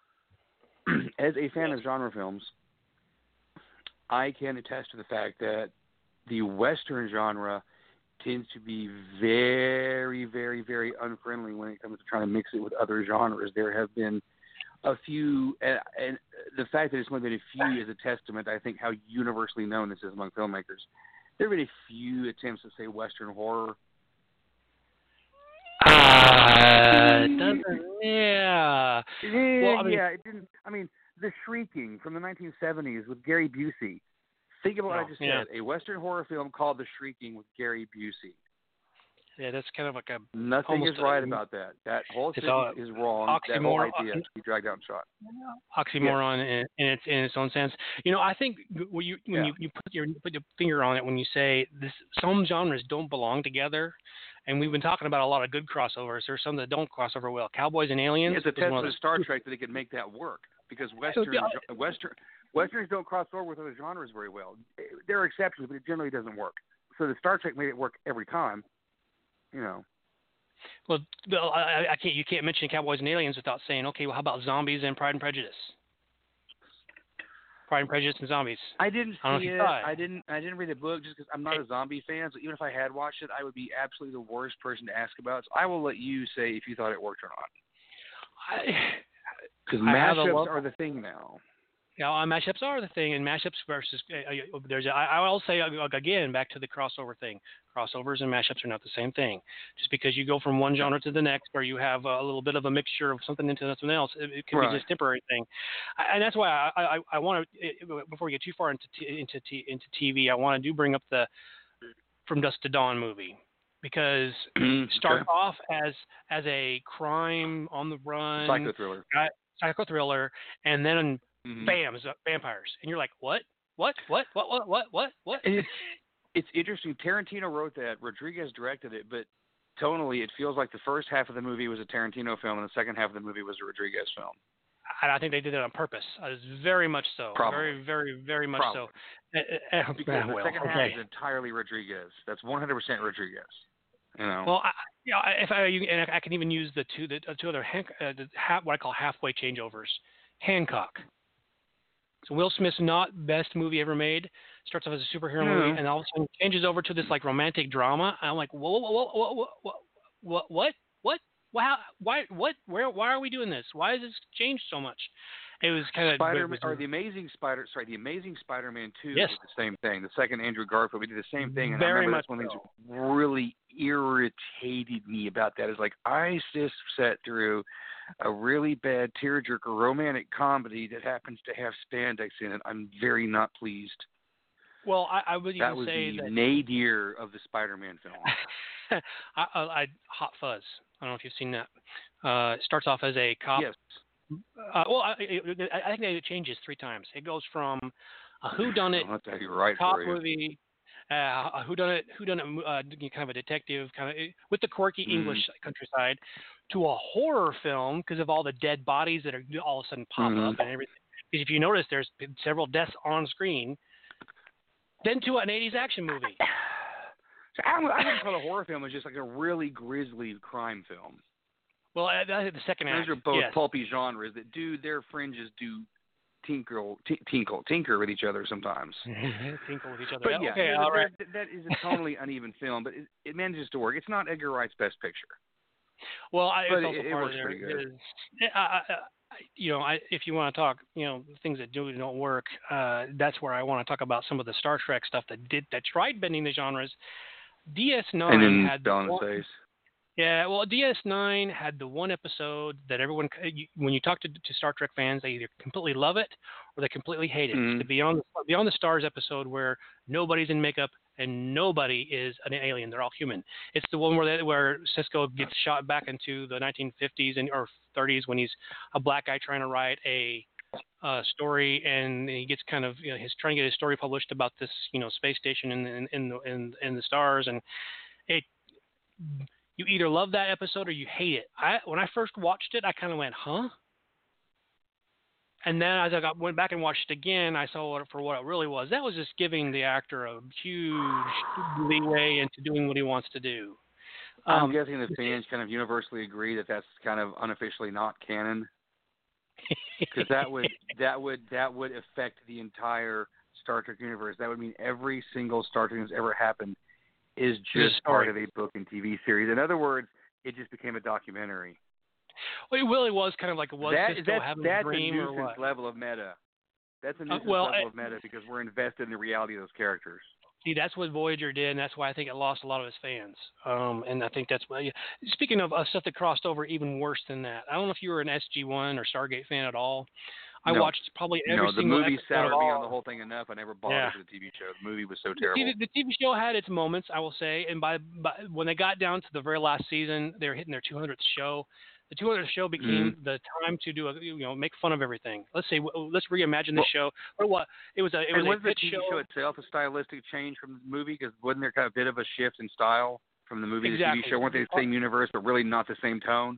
as a fan of genre films, I can attest to the fact that the Western genre tends to be very, very, very unfriendly when it comes to trying to mix it with other genres. There have been a few, and, and the fact that it's only been a few is a testament, I think, how universally known this is among filmmakers. There have been a few attempts to say Western horror. Uh, doesn't, yeah. Yeah, Well, I mean- yeah, it didn't. I mean, The Shrieking from the nineteen seventies with Gary Busey. Think about what Oh, I just yeah. said. A Western horror film called The Shrieking with Gary Busey. Yeah, that's kind of like a Nothing Almost is right a- about that. That whole it's thing all is wrong. That whole oxymoron. idea to be dragged out and shot. oxymoron in, in its in its own sense. You know, I think when you when Yeah. you, you put your put your finger on it when you say this, some genres don't belong together, And we've been talking about a lot of good crossovers. There's some that don't cross over well. Cowboys and Aliens. It's a test of for the Star Trek that they could make that work because Western, Western, Westerns don't cross over with other genres very well. There are exceptions, but it generally doesn't work. So the Star Trek made it work every time, you know. Well, I, I can't. You can't mention Cowboys and Aliens without saying, okay, well, how about Zombies and Pride and Prejudice? Pride and Prejudice and Zombies. I didn't I see it. I didn't. I didn't read the book just because I'm not a zombie fan. So even if I had watched it, I would be absolutely the worst person to ask about. So I will let you say if you thought it worked or not. Because mashups are the thing now. Yeah, you know, mashups are the thing, and mashups versus uh, there's. I, I'll say uh, again back to the crossover thing. Crossovers and mashups are not the same thing. Just because you go from one genre to the next, or you have a little bit of a mixture of something into something else, it, it can right. be just temporary thing. And that's why I, I, I want to, before we get too far into t- into t- into T V, I want to do bring up the From Dusk to Dawn movie. Because it starts okay. off as as a crime on the run, psycho thriller, uh, psycho thriller, and then mm-hmm. bam, vampires, and you're like, what, what, what, what, what, what, what, what? It's, it's interesting. Tarantino wrote that. Rodriguez directed it, but tonally, it feels like the first half of the movie was a Tarantino film, and the second half of the movie was a Rodriguez film. And I think they did it on purpose. Uh, very much so. Probably. Very, very, very much Probably. so. Uh, uh, because uh, the well, second okay. half is entirely Rodriguez. That's one hundred percent Rodriguez. You know. Well, I, you know, if I you, and I can even use the two the two other uh, the half, what I call halfway changeovers. Hancock. So Will Smith's not best movie ever made. Starts off as a superhero yeah. movie, and all of a sudden changes over to this like romantic drama. And I'm like, whoa, whoa, whoa, whoa, whoa, whoa, what, what, what, wow, why, what, where, why are we doing this? Why has this changed so much? It was kind of Spider-Man or the Amazing Spider. Sorry, the Amazing Spider-Man two yes. did the same thing. The second Andrew Garfield, we did the same thing, and Very I remember much that's one of the things so. that really irritated me about that. Is like I just sat through a really bad tearjerker romantic comedy that happens to have spandex in it. I'm very not pleased. Well, I, I would even that was say the that nadir of the Spider-Man film. I, I, I Hot Fuzz. I don't know if you've seen that. Uh, it starts off as a cop. Yes. Uh, well, I, I, I think it changes three times. It goes from a whodunit I'll tell you right cop for you. movie, uh, a whodunit, whodunit, uh, kind of a detective, kind of with the quirky mm. English countryside, to a horror film because of all the dead bodies that are all of a sudden pop mm. up and everything. Because if you notice, there's been several deaths on screen. Then to an eighties action movie. So I wouldn't call it a horror film. It's just like a really grisly crime film. Well, I, I, the second Those act. are both yes. pulpy genres that do their fringes do tinkle, t- tinkle, tinker with each other sometimes. Tinkle with each other. But yeah, okay, that, all right. that, that is a totally uneven film, but it, it manages to work. It's not Edgar Wright's best picture. Well, I, but it's also it, it part works of pretty there. good. Is, I, I, I, you know, I, if you want to talk, you know, things that do don't work, uh, that's where I want to talk about some of the Star Trek stuff that did that tried bending the genres. D S nine and then had fell on one, its face. Yeah, well, D S nine had the one episode that everyone, you, when you talk to, to Star Trek fans, they either completely love it or they completely hate it. Mm-hmm. It's the Beyond, Beyond the Stars episode where nobody's in makeup and nobody is an alien. They're all human. It's the one where they, where Cisco gets shot back into the nineteen fifties and or thirties when he's a black guy trying to write a uh, story, and he gets kind of, you know, he's trying to get his story published about this, you know, space station in in in the, in, in the stars, and it. You either love that episode or you hate it. I when I first watched it, I kind of went, huh? And then as I got, went back and watched it again, I saw it for what it really was. That was just giving the actor a huge leeway into doing what he wants to do. Um, I'm guessing the fans kind of universally agree that that's kind of unofficially not canon, because that would that would that would affect the entire Star Trek universe. That would mean every single Star Trek that's ever happened is just part of a book and T V series. In other words, it just became a documentary. Well, it really was kind of like, was that, Cisco that's, having that's a dream a or nuisance what? level of meta. That's a nuisance uh, well, level I, of meta because we're invested in the reality of those characters. See, that's what Voyager did, and that's why I think it lost a lot of its fans. Um, and I think that's why. Speaking of uh, stuff that crossed over even worse than that, I don't know if you were an S G one or Stargate fan at all. I no. watched probably every no, the single movie episode soured of me all. on the whole thing enough. I never bothered Yeah. with the T V show. The movie was so terrible. See, the, the T V show had its moments, I will say, and by, by when they got down to the very last season, they were hitting their two hundredth show. The two hundredth show became mm-hmm. the time to do a, you know, make fun of everything. Let's say, let's reimagine the well, show. Or what? It was a, it was and a was the pitch T V show. show itself a stylistic change from the movie? Because wasn't there kind of a bit of a shift in style? from the movie exactly. to T V show? Weren't they the same universe, but really not the same tone?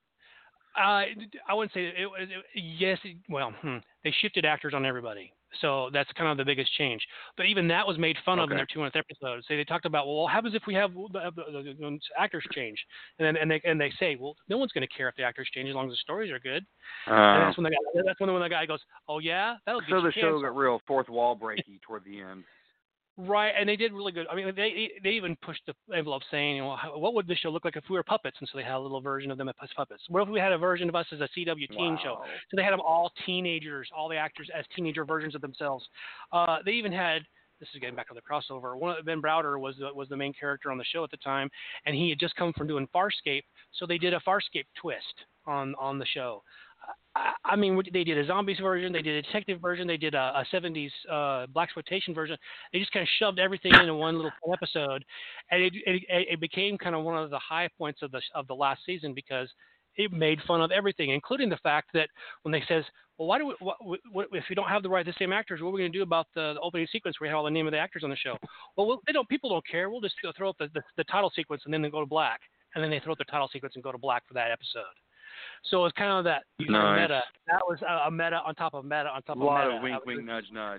Uh, I wouldn't say it was. Yes, it, well, hmm, they shifted actors on everybody, so that's kind of the biggest change. But even that was made fun of in Okay. their two hundredth episode. So they talked about, well, what happens if we have the, the, the, the actors change? And then and they and they say, well, no one's going to care if the actors change as long as the stories are good. Uh, and that's when the guy, that's when the, when the guy goes, oh yeah, that'll get so you the show canceled. got real fourth wall breaky toward the end. Right, and they did really good. I mean, they they even pushed the envelope, saying, you know, how, what would this show look like if we were puppets? And so they had a little version of them as puppets. What if we had a version of us as a C W teen Wow. show? So they had them all teenagers, all the actors as teenager versions of themselves. Uh, they even had, this is getting back to the crossover. One of, Ben Browder was the, was the main character on the show at the time, and he had just come from doing Farscape, so they did a Farscape twist on on the show. I, I mean, they did a zombies version, they did a detective version, they did a, a seventies uh, blaxploitation version. They just kind of shoved everything into one little episode, and it, it, it became kind of one of the high points of the of the last season because it made fun of everything, including the fact that when they says, well, why do we, what, what, if we don't have the right the same actors, what are we going to do about the, the opening sequence where we have all the name of the actors on the show? Well, we'll they don't. People don't care. We'll just throw up the, the, the title sequence and then they go to black, and then they throw up the title sequence and go to black for that episode. So it's kind of that Nice. meta. That was a, a meta on top of meta on top of meta. A lot of wink, wink, nudge, nudge.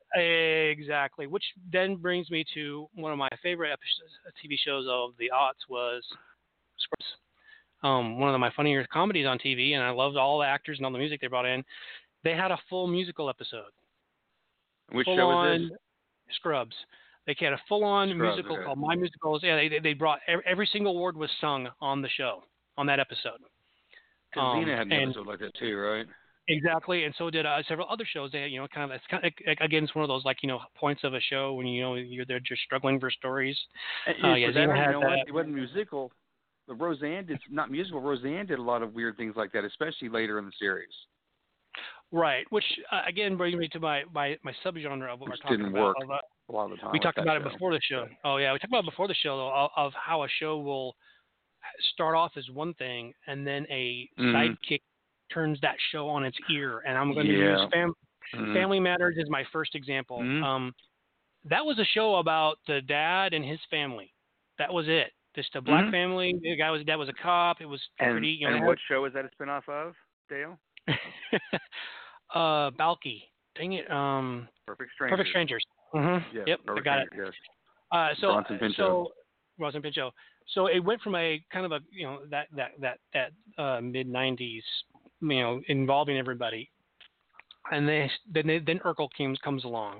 Exactly. Which then brings me to one of my favorite episodes, T V shows of the aughts was Scrubs. Um, one of my funnier comedies on T V, and I loved all the actors and all the music they brought in. They had a full musical episode. Which full show on is this? Scrubs. They had a full-on Scrubs, musical okay. called My Musicals. Yeah, they they brought every, every single word was sung on the show on that episode. Because Um, Xena had an and- episode like that too, right? Exactly, and so did uh, several other shows. They, you know, kind of, it's kind of again, it's one of those like you know points of a show when you know you're they're just struggling for stories. And, Uh, and yeah, for that, Xena you had know what? that. It wasn't musical. But Roseanne did not musical. Roseanne did a lot of weird things like that, especially later in the series. Right, which uh, again brings me to my my, my subgenre of what Which we're talking didn't about. work Of, uh, a lot of the time. we with talked that about show. it before the show. Oh yeah, we talked about it before the show though, of, of how a show will start off as one thing and then a Mhm. sidekick turns that show on its ear. And I'm going to Yeah. use fam- Mhm. Family Matters is my first example. Mhm. Um, that was a show about the dad and his family. That was it. Just a black Mhm. family. The guy was dad was a cop. It was And, pretty. You know, and what show is that a spinoff of, Dale? uh, Balky. Dang it. Um, Perfect Strangers. Perfect Strangers. Mm-hmm. Yeah, Yep, I Perfect got it. Strangers, Uh, so, Bronson Pinchot. so Bronson Pinchot. So it went from a kind of a you know that that that that uh, mid nineties, you know, involving everybody, and they then they, then Urkel comes comes along,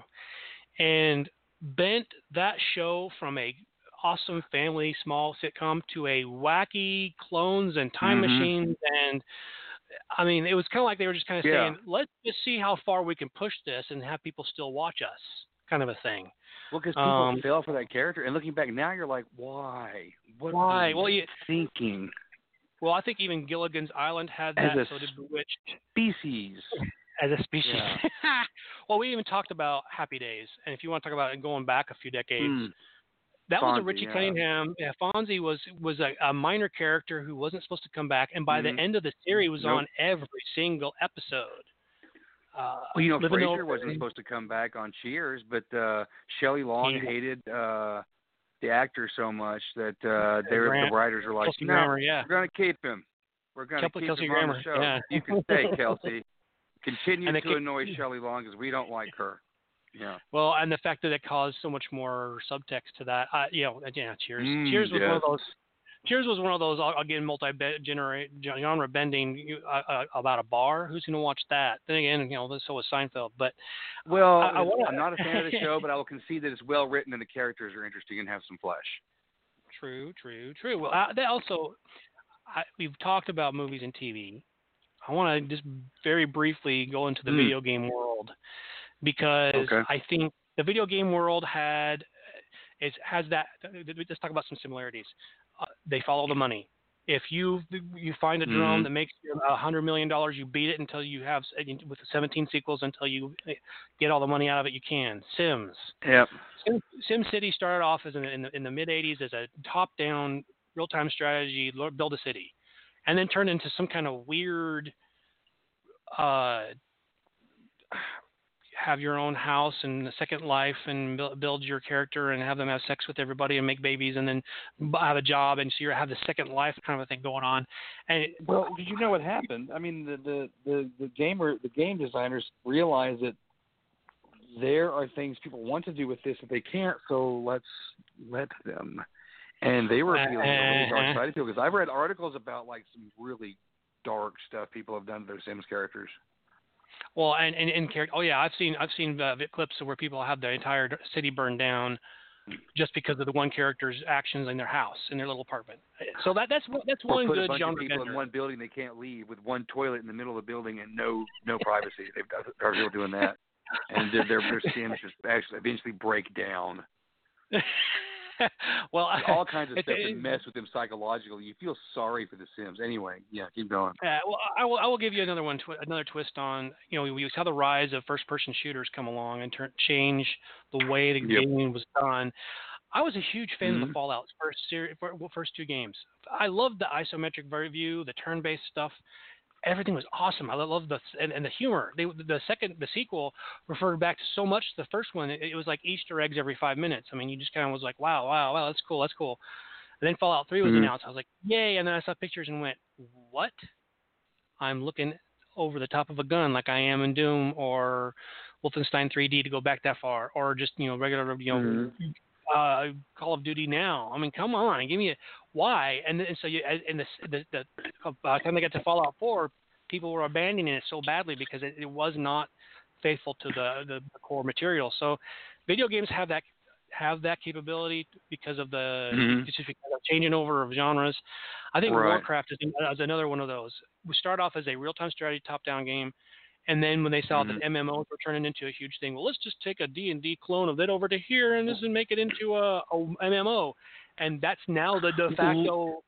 and bent that show from a awesome family small sitcom to a wacky clones and time Mhm. machines and. I mean, it was kind of like they were just kind of Yeah. saying, let's just see how far we can push this and have people still watch us, kind of a thing. Well, because people Um, fell for that character, and looking back now, you're like, why? What Why? were Well, you you- thinking? Well, I think even Gilligan's Island had As that, a so did Bewitched Species. as a species. Yeah. Well, we even talked about Happy Days, and if you want to talk about it going back a few decades, Mm. that was a Fonzie, Richie yeah. Cunningham. Yeah, Fonzie was was a, a minor character who wasn't supposed to come back, and by Mhm. the end of the series, was Nope. on every single episode. Uh, Well, you know, Living Frasier Over- wasn't supposed to come back on Cheers, but uh, Shelley Long He- hated uh, the actor so much that uh, they were, Grant- the writers were like, Kelsey no, Grammer, yeah. we're going to keep him. We're going to Kelsey- keep Kelsey him on Grammer, the show. yeah. You can stay, Kelsey. Continue And they to keep- annoy Shelley Long because we don't like her. Yeah. Well, and the fact that it caused so much more subtext to that, uh, you know, yeah, Cheers. Mm, Cheers was one yes. of those. Cheers was one of those uh, again multi-genre bending uh, uh, about a bar. Who's going to watch that? Then again, you know, so was Seinfeld. But Well, I- I wanna- I'm not a fan of the show, but I will concede that it's well written and the characters are interesting and have some flesh. true, true, true. Well, uh, they also, I, we've talked about movies and T V. I want to just very briefly go into the Mm. video game world because Okay. I think the video game world had it has that. Let's talk about some similarities. Uh, they follow the money. If you you find a drone Mhm. that makes you a hundred million dollars, you beat it until you have with the seventeen sequels until you get all the money out of it you can. Sims. Yep. Sim, Sim City started off as in, in the in the mid eighties as a top-down real-time strategy, lo- build a city, and then turned into some kind of weird. Uh, have your own house and a second life and build, build your character and have them have sex with everybody and make babies and then b- have a job and so you have the second life kind of a thing going on. And it, Well, did you know what happened? I mean, the the the, the gamer, the game designers realize that there are things people want to do with this that they can't, so let's let them. And they were feeling a really dark side to it because I've read articles about like some really dark stuff people have done to their Sims characters. Well, and and, and character. Oh yeah, I've seen I've seen uh, clips where people have the entire city burned down just because of the one character's actions in their house, in their little apartment. So that that's that's or one put good a bunch genre of people bender. in one building they can't leave with one toilet in the middle of the building and no no privacy. They've there are people doing that, and their their, their Sims just actually eventually break down. Well, all kinds of it's, stuff it, that mess with them psychologically. You feel sorry for the Sims. Anyway, yeah, keep going. Uh, well, I will. I will give you another one. Twi- another twist on. You know, we saw the rise of first-person shooters come along and turn, change the way the Yep. gaming was done. I was a huge fan Mm-hmm. of the Fallout's first series, first two games. I loved the isometric view, the turn-based stuff. Everything was awesome. I loved the and, and the humor. They, the second, the sequel referred back to so much to the first one. It, it was like Easter eggs every five minutes. I mean, you just kind of was like, wow, wow, wow, that's cool, that's cool. And then Fallout three was Mm-hmm. announced. I was like, yay! And then I saw pictures and went, what? I'm looking over the top of a gun like I am in Doom or Wolfenstein three D to go back that far, or just you know regular you know Mm-hmm. uh, Call of Duty now. I mean, come on, give me a why. And, and so you and the the, the by the time they got to Fallout four, people were abandoning it so badly because it, it was not faithful to the, the the core material. So video games have that have that capability because of the Mm-hmm. just because of changing over of genres. I think Right. Warcraft is, is another one of those. We start off as a real-time strategy top-down game, and then when they saw Mm-hmm. that M M Os were turning into a huge thing, well, let's just take a D and D clone of that over to here and this and make it into a, a M M O, and that's now the de facto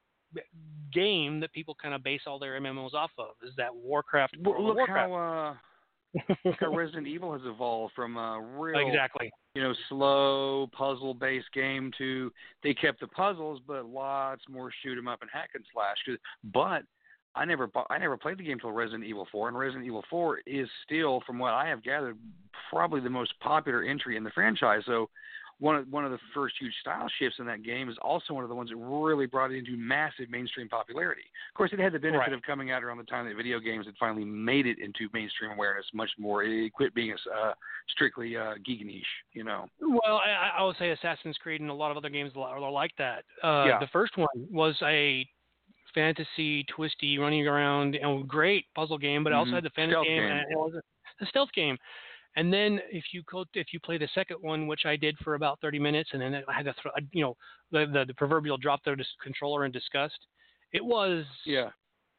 game that people kind of base all their M M Os off of. Is that Warcraft? Well, look Warcraft. how uh, look how Resident Evil has evolved from a real Exactly. you know slow puzzle-based game to they kept the puzzles, but lots more shoot 'em up and hack and slash. 'Cause- But I never I never played the game till Resident Evil four, and Resident Evil four is still, from what I have gathered, probably the most popular entry in the franchise. So one of one of the first huge style shifts in that game is also one of the ones that really brought it into massive mainstream popularity. Of course, it had the benefit Right. of coming out around the time that video games had finally made it into mainstream awareness much more. It quit being a uh, strictly uh, geek niche, you know. Well, I, I would say Assassin's Creed and a lot of other games are like that. Uh, Yeah. The first one was a fantasy, twisty, running around, you know, great puzzle game, but it also Mhm. had the fantasy Stealth game, game. and it was a, a stealth game. And then if you go, if you play the second one, which I did for about thirty minutes, and then I had to throw, you know, the the, the proverbial drop the dis- controller in disgust. It was Yeah.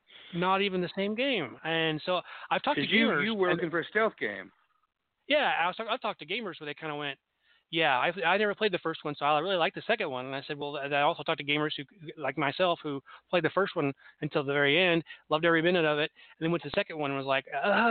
not even the same game. And so I've talked to Because you, gamers. you were and- looking for a stealth game. yeah, I was talk, I've talked to gamers where they kind of went, yeah, I I never played the first one, so I really like the second one. And I said, well, and I also talked to gamers who, like myself, who played the first one until the very end, loved every minute of it, and then went to the second one and was like,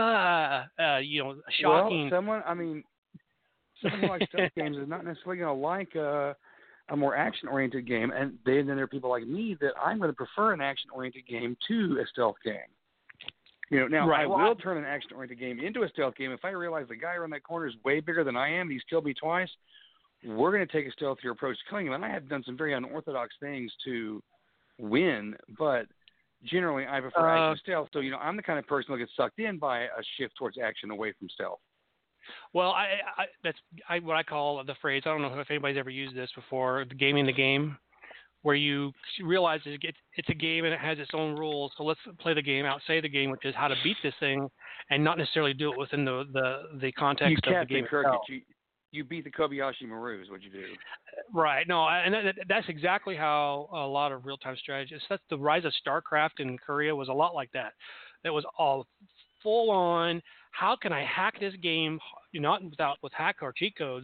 ah, uh, you know, shocking. Well, someone, I mean, someone who likes stealth games is not necessarily going to like a, a more action-oriented game. And then, then there are people like me that I'm going to prefer an action-oriented game to a stealth game. You know, now Right, I well, will I- turn an action-oriented game into a stealth game if I realize the guy around that corner is way bigger than I am. He's killed me twice. We're going to take a stealthier approach to killing him. And I have done some very unorthodox things to win, but generally I prefer Uh, action stealth. So, you know, I'm the kind of person that gets sucked in by a shift towards action away from stealth. Well, I, I that's I, what I call the phrase. I don't know if anybody's ever used this before. The gaming the game, where you realize it's it's a game and it has its own rules. So let's play the game, outsay the game, which is how to beat this thing, and not necessarily do it within the the, the context You of the Captain game Kirk itself. it. You, you beat the Kobayashi Maru is what you do. Right. No, and that, that's exactly how a lot of real-time strategies. That's the rise of StarCraft in Korea was a lot like that. It was all full-on. How can I hack this game? Not without with hack or cheat codes,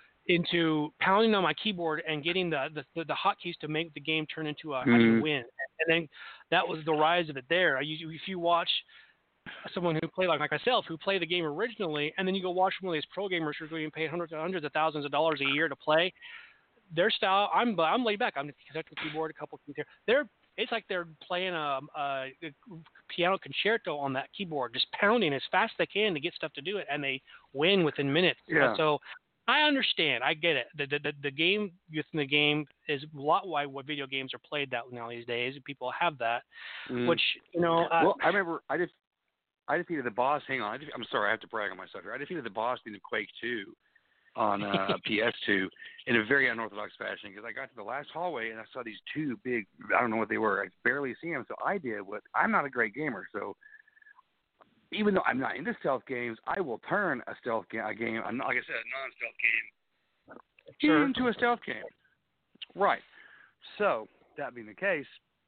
into pounding on my keyboard and getting the the, the, the hotkeys to make the game turn into a how do you Mhm. win. And then that was the rise of it. There, you, if you watch someone who played like, like myself, who played the game originally, and then you go watch one of these pro gamers who are getting paid hundreds, hundreds of thousands of dollars a year to play. Their style, I'm I'm laid back. I'm connecting the keyboard, a couple keys here. They're it's like they're playing a, a piano concerto on that keyboard, just pounding as fast as they can to get stuff to do it, and they win within minutes. Yeah. So I understand. I get it. The, the, the, the game within the game is a lot why what video games are played that now these days. People have that, Mm. which, you know. Uh, well, I remember I just I defeated the boss. Hang on, I def- I'm sorry, I have to brag on myself here. I defeated the boss in Quake two on uh, P S two in a very unorthodox fashion because I got to the last hallway and I saw these two big, I don't know what they were, I could barely see them. So I did what, I'm not a great gamer, so even though I'm not into stealth games, I will turn a stealth ga- a game, a, like I said, a non-stealth game, Sure. into a stealth game. Right. So that being the case,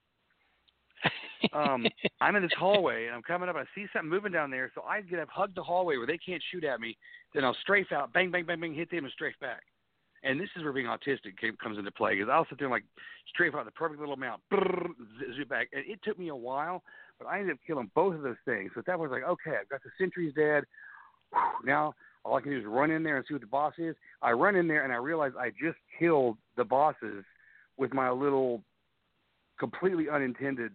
um, I'm in this hallway, and I'm coming up. I see something moving down there, so I get up, hug the hallway where they can't shoot at me. Then I'll strafe out, bang, bang, bang, bang, hit them, and strafe back. And this is where being autistic came, comes into play, because I'll sit there and, like, strafe out the perfect little amount, brrr, zoom back. And it took me a while, but I ended up killing both of those things. So at that point, I was like, okay, I've got the sentries dead. Whew, now all I can do is run in there and see what the boss is. I run in there, and I realize I just killed the bosses with my little completely unintended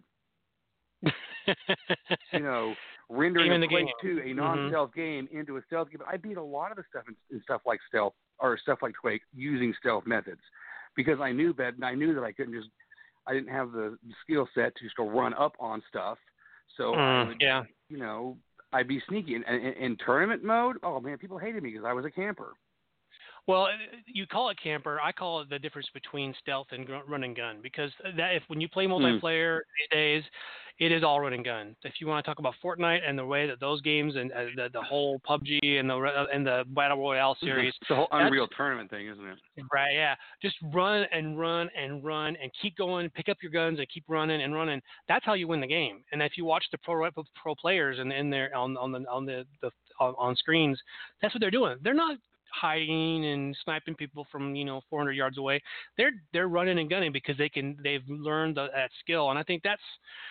you know, rendering Even a the Quake game. two, a non-stealth mm-hmm. game, into a stealth game. But I beat a lot of the stuff in, in stuff like stealth or stuff like Quake using stealth methods because I knew that and I knew that I couldn't just, I didn't have the skill set to just go run up on stuff. So Mm, I would, yeah. you know, I'd be sneaky. In, in, in tournament mode, oh man, people hated me because I was a camper. Well, you call it camper. I call it the difference between stealth and gr- run and gun because that if when you play multiplayer mm. these days, it is all run and gun. If you want to talk about Fortnite and the way that those games and uh, the, the whole P U B G and the and the Battle Royale series, it's the whole Unreal Tournament thing, isn't it? Right. Yeah. Just run and run and run and keep going. Pick up your guns and keep running and running. That's how you win the game. And if you watch the pro pro players and in there on on the on the, the on, on screens, that's what they're doing. They're not hiding and sniping people from you know four hundred yards away. They're they're running and gunning because they can they've learned the, that skill, and I think that's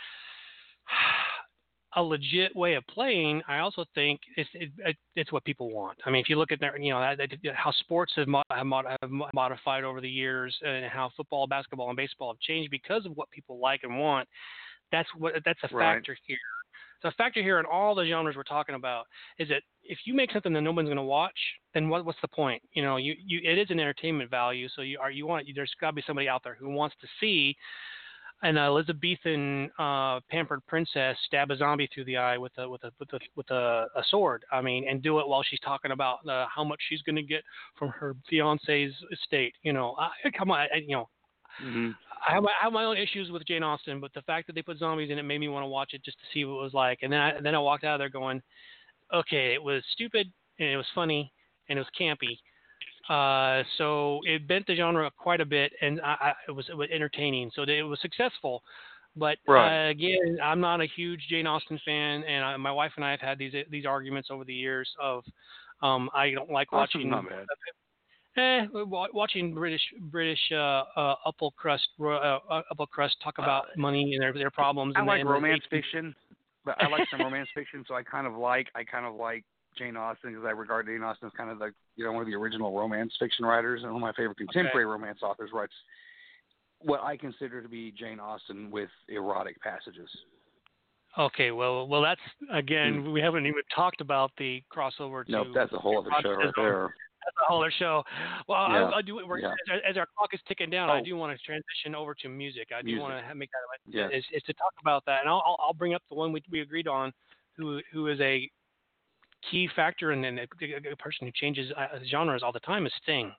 a legit way of playing. I also think it's it, it's what people want. I mean, if you look at that, you know that, that, how sports have, mod, have, mod, have modified over the years, and how football, basketball, and baseball have changed because of what people like and want. That's what that's a right. factor here. So a factor here in all the genres we're talking about is that if you make something that no one's going to watch, then what, what's the point? You know, you, you it is an entertainment value. So you are you want there's got to be somebody out there who wants to see an Elizabethan uh, pampered princess stab a zombie through the eye with a with a with a with a, a sword. I mean, and do it while she's talking about uh, how much she's going to get from her fiance's estate. You know, I, come on, I, you know. Mm-hmm. I have, my, I have my own issues with Jane Austen, but the fact that they put zombies in it made me want to watch it just to see what it was like. And then I, and then I walked out of there going, okay, it was stupid and it was funny and it was campy. Uh, so it bent the genre quite a bit, and I, I, it, was, it was entertaining. So it was successful. But right. uh, again, I'm not a huge Jane Austen fan, and I, my wife and I have had these these arguments over the years of um, I don't like watching. Not bad. Eh, watching British British uh, uh, upper crust uh, upper crust talk about uh, money and their their problems. I and like the, romance the fiction, but I like some romance fiction. So I kind of like I kind of like Jane Austen because I regard Jane Austen as kind of like you know one of the original romance fiction writers and one of my favorite contemporary okay. romance authors writes what I consider to be Jane Austen with erotic passages. Okay, well, well, that's again mm. we haven't even talked about the crossover. To nope, that's a whole other show right there. That's a whole other show. Well, yeah. I, I do. We're, yeah. as, as our clock is ticking down, oh. I do want to transition over to music. I do music. want to make that yes. is, is to talk about that, and I'll I'll bring up the one we we agreed on, who who is a key factor and a, a person who changes uh, genres all the time is Sting.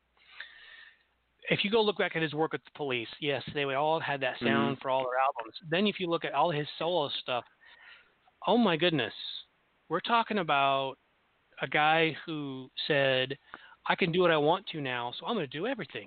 If you go look back at his work with the Police, yes, they all had that sound mm. for all their albums. Then if you look at all his solo stuff, oh my goodness, we're talking about a guy who said, I can do what I want to now, so I'm going to do everything.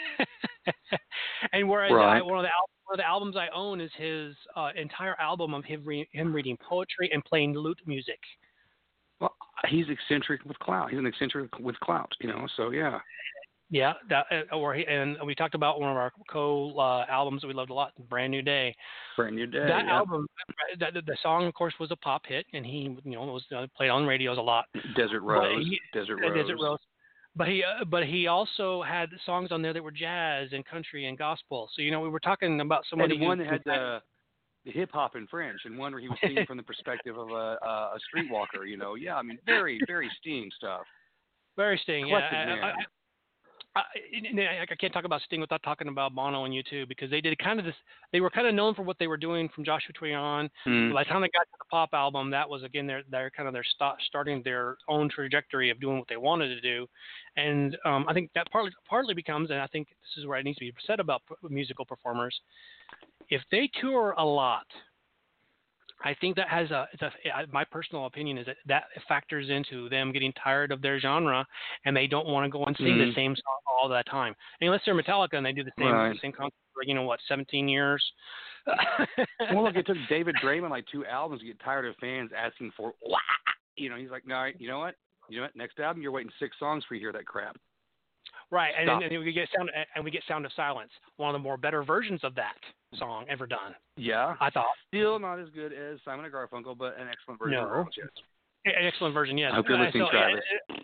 And whereas right. I, one, of the al- one of the albums I own is his uh, entire album of him, re- him reading poetry and playing lute music. Well, he's eccentric with clout. He's an eccentric with clout, you know, so yeah. Yeah, that, or he, and we talked about one of our co uh, albums that we loved a lot, Brand New Day. Brand New Day. That yeah. album, that, the song, of course, was a pop hit, and he, you know, was uh, played on radios a lot. Desert Rose. He, uh, Desert Rose. Desert Rose. but he uh, but he also had songs on there that were jazz and country and gospel. So you know we were talking about somebody and one who, that had the, the hip hop in French, and one where he was singing from the perspective of a, a a streetwalker. You know, yeah, I mean, very very Sting stuff. very Sting. Eclectic Yeah, man. I, I, I, I, I can't talk about Sting without talking about Bono and U two because they did kind of this. They were kind of known for what they were doing from Joshua Tree on. Mm. By the time they got to the pop album, that was again their their kind of their st- starting their own trajectory of doing what they wanted to do, and um, I think that partly partly becomes, and I think this is where it needs to be said about p- musical performers, if they tour a lot. I think that has a, it's a, my personal opinion is that that factors into them getting tired of their genre and they don't want to go and sing Mm. the same song all the time. And unless they're Metallica and they do the same Right. the same concert for, you know, what, seventeen years. Well, look, it took David Draymond like two albums to get tired of fans asking for, wah! You know, he's like, no, you know what? You know what? Next album, you're waiting six songs for you to hear that crap. Right, and, Stop. and, and we get sound and we get Sound of Silence, one of the more better versions of that song ever done. Yeah. I thought. Still not as good as Simon and Garfunkel, but an excellent version. No. of Rose, yes. An excellent version, yes. I hope you're Uh, listening, so, Travis.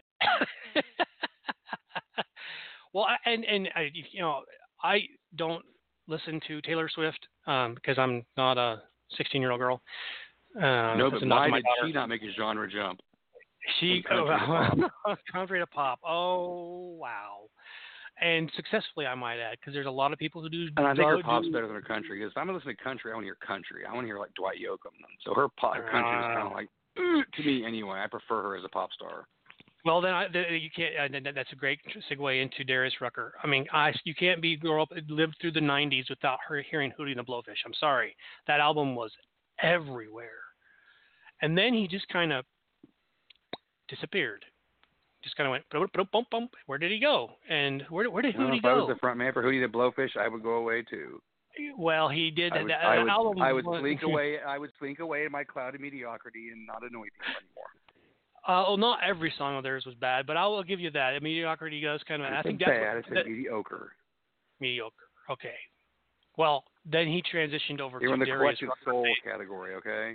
Well, I- and and I, you know, I don't listen to Taylor Swift um, because I'm not a sixteen-year-old girl. Uh, no, that's but not why my did daughter. she not make a genre jump? She From country to oh, country to pop. Oh wow, and successfully, I might add, because there's a lot of people who do. And I think her do- pop's better than her country. Because if I'm listening to country, I want to hear country. I want to hear like Dwight Yoakam. So her pop her country is kind of like "Ugh," to me anyway. I prefer her as a pop star. Well, then I, the, you can't. Uh, then that's a great segue into Darius Rucker. I mean, I you can't be grow up live through the nineties without her hearing Hootie and the Blowfish. I'm sorry, that album was everywhere, and then he just kind of disappeared. Just kind of went bump, bump, bump, bump. Where did he go? And where where did Well, Hootie if I was go? the front man for Hootie the Blowfish, I would go away too. Well, he did. I That, would, that, I that would, album. I would was- slink away. I would slink away in my cloud of mediocrity and not annoy people anymore. Uh, well, not every song of theirs was bad, but I will give you that. Mediocrity does kind of. I, I think said that's bad. what, I said that, mediocre. mediocre. Okay. Well, then he transitioned over You're to in the Darius collective Rucker. soul category, okay?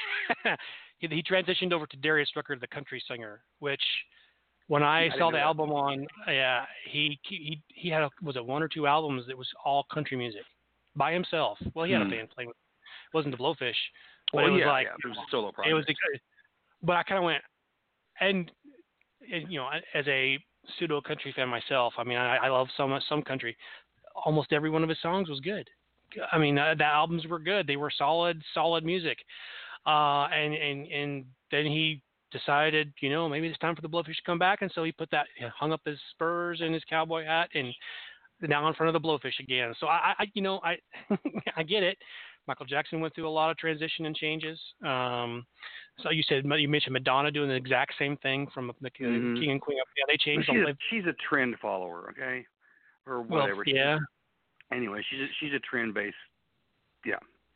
he, he transitioned over to Darius Rucker, the country singer, which when I, I saw didn't the know album on, yeah, he he he had a, was it one or two albums that was all country music by himself. Well, he had Hmm. a band playing with. It wasn't the Blowfish, but Well, it was yeah, like yeah, it was a solo project. it was. But I kind of went, and, and you know, as a pseudo country fan myself, I mean, I, I love some some country. Almost every one of his songs was good. I mean, uh, the albums were good. They were solid, solid music. Uh, and and and then he decided, you know, maybe it's time for the Blowfish to come back, and so he put that, he hung up his spurs and his cowboy hat, and now in front of the Blowfish again. So I, I you know, I I get it. Michael Jackson went through a lot of transition and changes. Um, so you said you mentioned Madonna doing the exact same thing from the Mhm. King and Queen. Yeah, they But changed. she's, the a, she's a trend follower, okay? Or well, whatever. yeah. Anyway, she's a, she's a trend based. Yeah.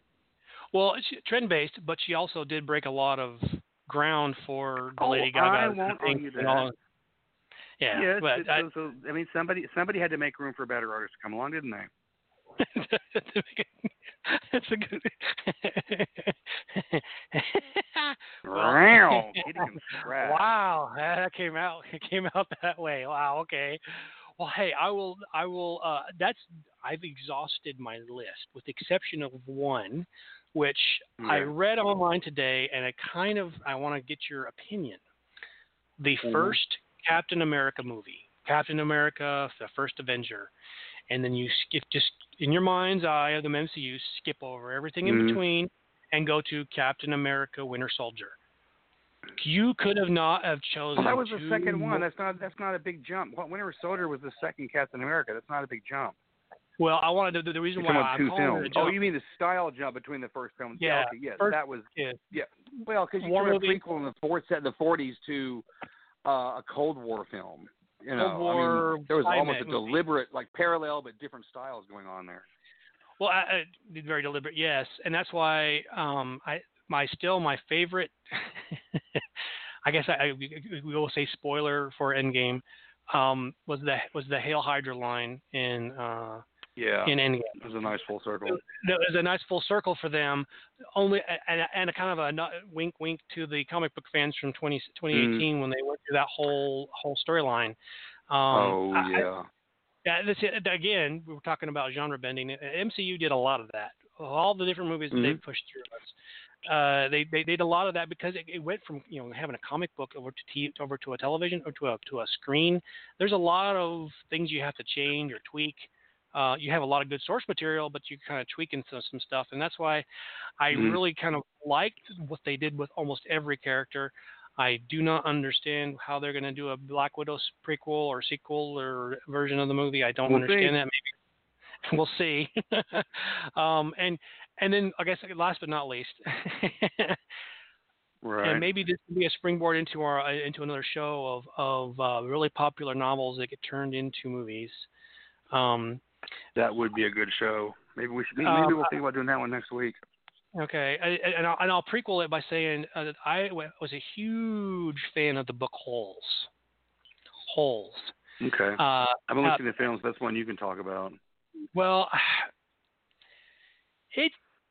Well, she, trend based, but she also did break a lot of ground for the Oh, Lady Gaga. I won't argue that. Yeah, Yeah, but it's, I, so, so, I mean, somebody somebody had to make room for better artists to come along, didn't they? That's a good. Wow, getting him scratched. Wow, that came out. It came out that way. Wow. Okay. Well, hey, I will. I will. Uh, that's. I've exhausted my list, with the exception of one, which I Okay. read online today, and I kind of. I want to get your opinion. The Mhm. first Captain America movie, Captain America: The First Avenger, and then you skip just in your mind's eye of the M C U, skip over everything in Mhm. between, and go to Captain America: Winter Soldier. You could have not have chosen. Well, that was the two second one. mo- That's not that's not a big jump. What Winter Soldier was the second Captain America. That's not a big jump. Well, I wanted to, the, the reason You're why talking about I'm two calling it a films. jump. Oh, you mean the style jump between the first film? Yeah, Okay, yes, first- that was. yeah. Yeah. Well, because you War took a movie. prequel in the fourth set in the forties to uh, a Cold War film. You know, Cold War I mean, there was almost a climate movie. deliberate, like parallel but different styles going on there. Well, I, I did very deliberate, yes, and that's why um, I my still my favorite. I guess I, I we will say spoiler for Endgame um, was the was the Hail Hydra line in uh, Yeah, in Endgame. it was a nice full circle. It was a nice full circle for them. Only and, and a kind of a not, wink, wink to the comic book fans from twenty, twenty eighteen Mm. when they went through that whole whole storyline. Um, oh I, yeah. Yeah, this, again, we were talking about genre bending. M C U did a lot of that. All the different movies that Mm-hmm. they pushed through us, uh, they, they they did a lot of that because it, it went from you know having a comic book over to t- over to a television or to a to a screen. There's a lot of things you have to change or tweak. Uh, you have a lot of good source material, but you kind of tweaking some, some stuff, and that's why I Mm-hmm. really kind of liked what they did with almost every character. I do not understand how they're going to do a Black Widow prequel or sequel or version of the movie. I don't We'll understand see. that. Maybe we'll see. um, and and then I guess last but not least, Right. and maybe this could be a springboard into our uh, into another show of of uh, really popular novels that get turned into movies. Um, That would be a good show. Maybe we should. Maybe um, we'll think about doing that one next week. Okay, I, and, I'll, and I'll prequel it by saying uh, that I w- was a huge fan of the book Holes. Holes. Okay. Uh, I've only uh, seen the films. That's one you can talk about. well, it.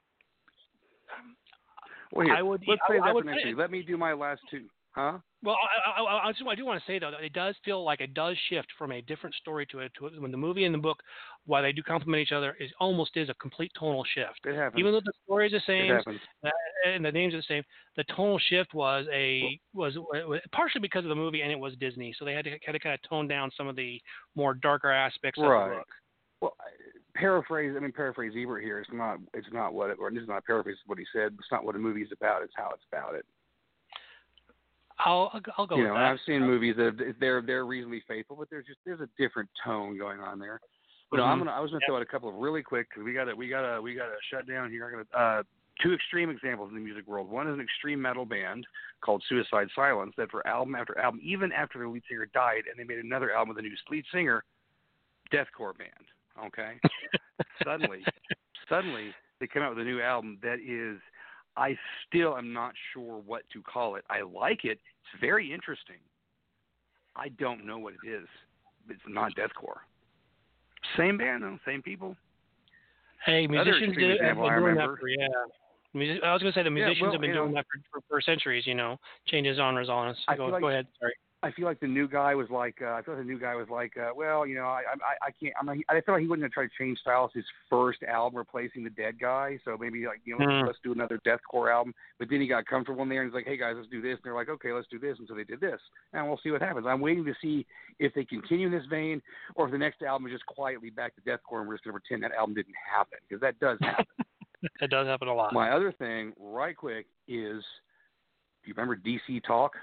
Well, here, I would. let's I, save I that would for next put it- week. Let me do my last two. Huh? Well, I, I, I, I, just, I do want to say though that it does feel like it does shift from a different story to a to a, when the movie and the book, while they do complement each other, is almost is a complete tonal shift. It happens. Even though the story is the It same happens. uh, and the names are the same, the tonal shift was a was, was partially because of the movie and it was Disney, so they had to had to kind of tone down some of the more darker aspects of Right. the book. Well, paraphrase. I mean, paraphrase Ebert here. It's not. It's not what. It, or this is not a paraphrase of what he said. It's not what a movie's about. It's how it's about it. I'll I'll go You with know, that. and I've seen movies that have, they're they're reasonably faithful, but there's just there's a different tone going on there. But Mm-hmm. I'm gonna I was gonna Yep. throw out a couple of really quick because we got to we got to we got to shut down here. I'm gonna uh, two extreme examples in the music world. One is an extreme metal band called Suicide Silence that for album after album, even after their lead singer died, and they made another album with a new lead singer, deathcore band. Okay, suddenly, suddenly they come out with a new album that is. I still am not sure what to call it. I like it. It's very interesting. I don't know what it is. It's not deathcore. Same band, though. Same people. Hey, Another musicians extreme do, have example been I doing remember. that for, yeah. Musi- I was going to say the Yeah, musicians well, have been you doing know, that for, for, for centuries, you know, changing genres on us. I Go, feel like- go ahead, sorry. I feel like the new guy was like. Uh, I feel like the new guy was like. Uh, well, you know, I, I, I can't. I'm. Not, I feel like he wasn't gonna try to change styles. His first album, replacing the Dead guy. So maybe like, you know, Mm. let's do another deathcore album. But then he got comfortable in there and he's like, hey guys, let's do this. And they're like, okay, let's do this. And so they did this. And we'll see what happens. I'm waiting to see if they continue in this vein or if the next album is just quietly back to deathcore and we're just gonna pretend that album didn't happen, because that does happen. That does happen a lot. My other thing, right quick, is do you remember D C Talk?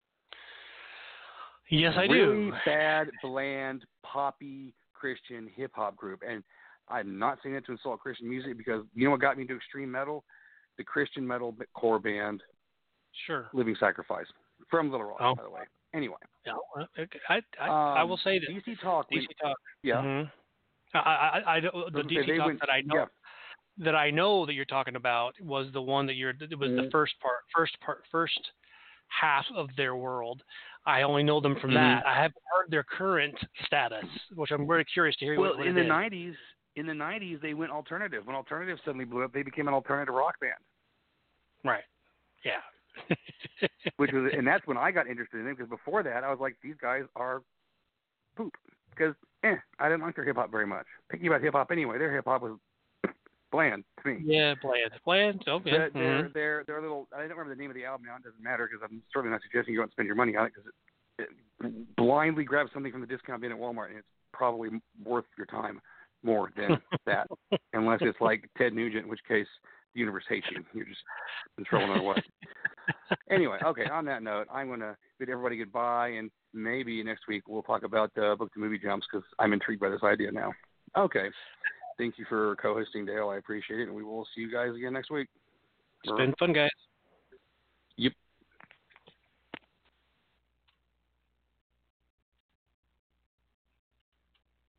Yes, I really do. bad, bland, poppy Christian hip hop group. And I'm not saying that to insult Christian music, because you know what got me into extreme metal? The Christian metal core band Sure. Living Sacrifice from Little Rock, Oh. by the way. Anyway, Yeah, well, okay. I, I, I um, will say that D C Talk. D C when- Talk. Yeah. Mhm. I, I, I, don't- the Okay, D C they Talk went- that I know yeah. that I know that you're talking about was the one that you're. It was the Mhm. first part, first part, first half of their world. I only know them from Mhm. that. I haven't heard their current status, which I'm very curious to hear. Well, what, what in it the is. nineties, in the nineties, they went alternative. When alternative suddenly blew up, they became an alternative rock band. Right. Yeah. Which was, and that's when I got interested in them, because before that, I was like, these guys are poop. Because, eh, I didn't like their hip hop very much. Picky about hip hop anyway. Their hip hop was bland to me. Yeah, bland. Bland. Okay. Their, Mhm. their, their, their little, I don't remember the name of the album now. It doesn't matter, because I'm certainly not suggesting you go out and spend your money on it, because it, it blindly grab something from the discount bin at Walmart, and it's probably worth your time more than that, unless it's like Ted Nugent, in which case the universe hates you. You're just in trouble no matter what. Anyway, okay, on that note, I'm going to bid everybody goodbye, and maybe next week we'll talk about uh, book-to-movie jumps, because I'm intrigued by this idea now. Okay. Thank you for co-hosting, Dale. I appreciate it, and we will see you guys again next week. It's been fun, guys.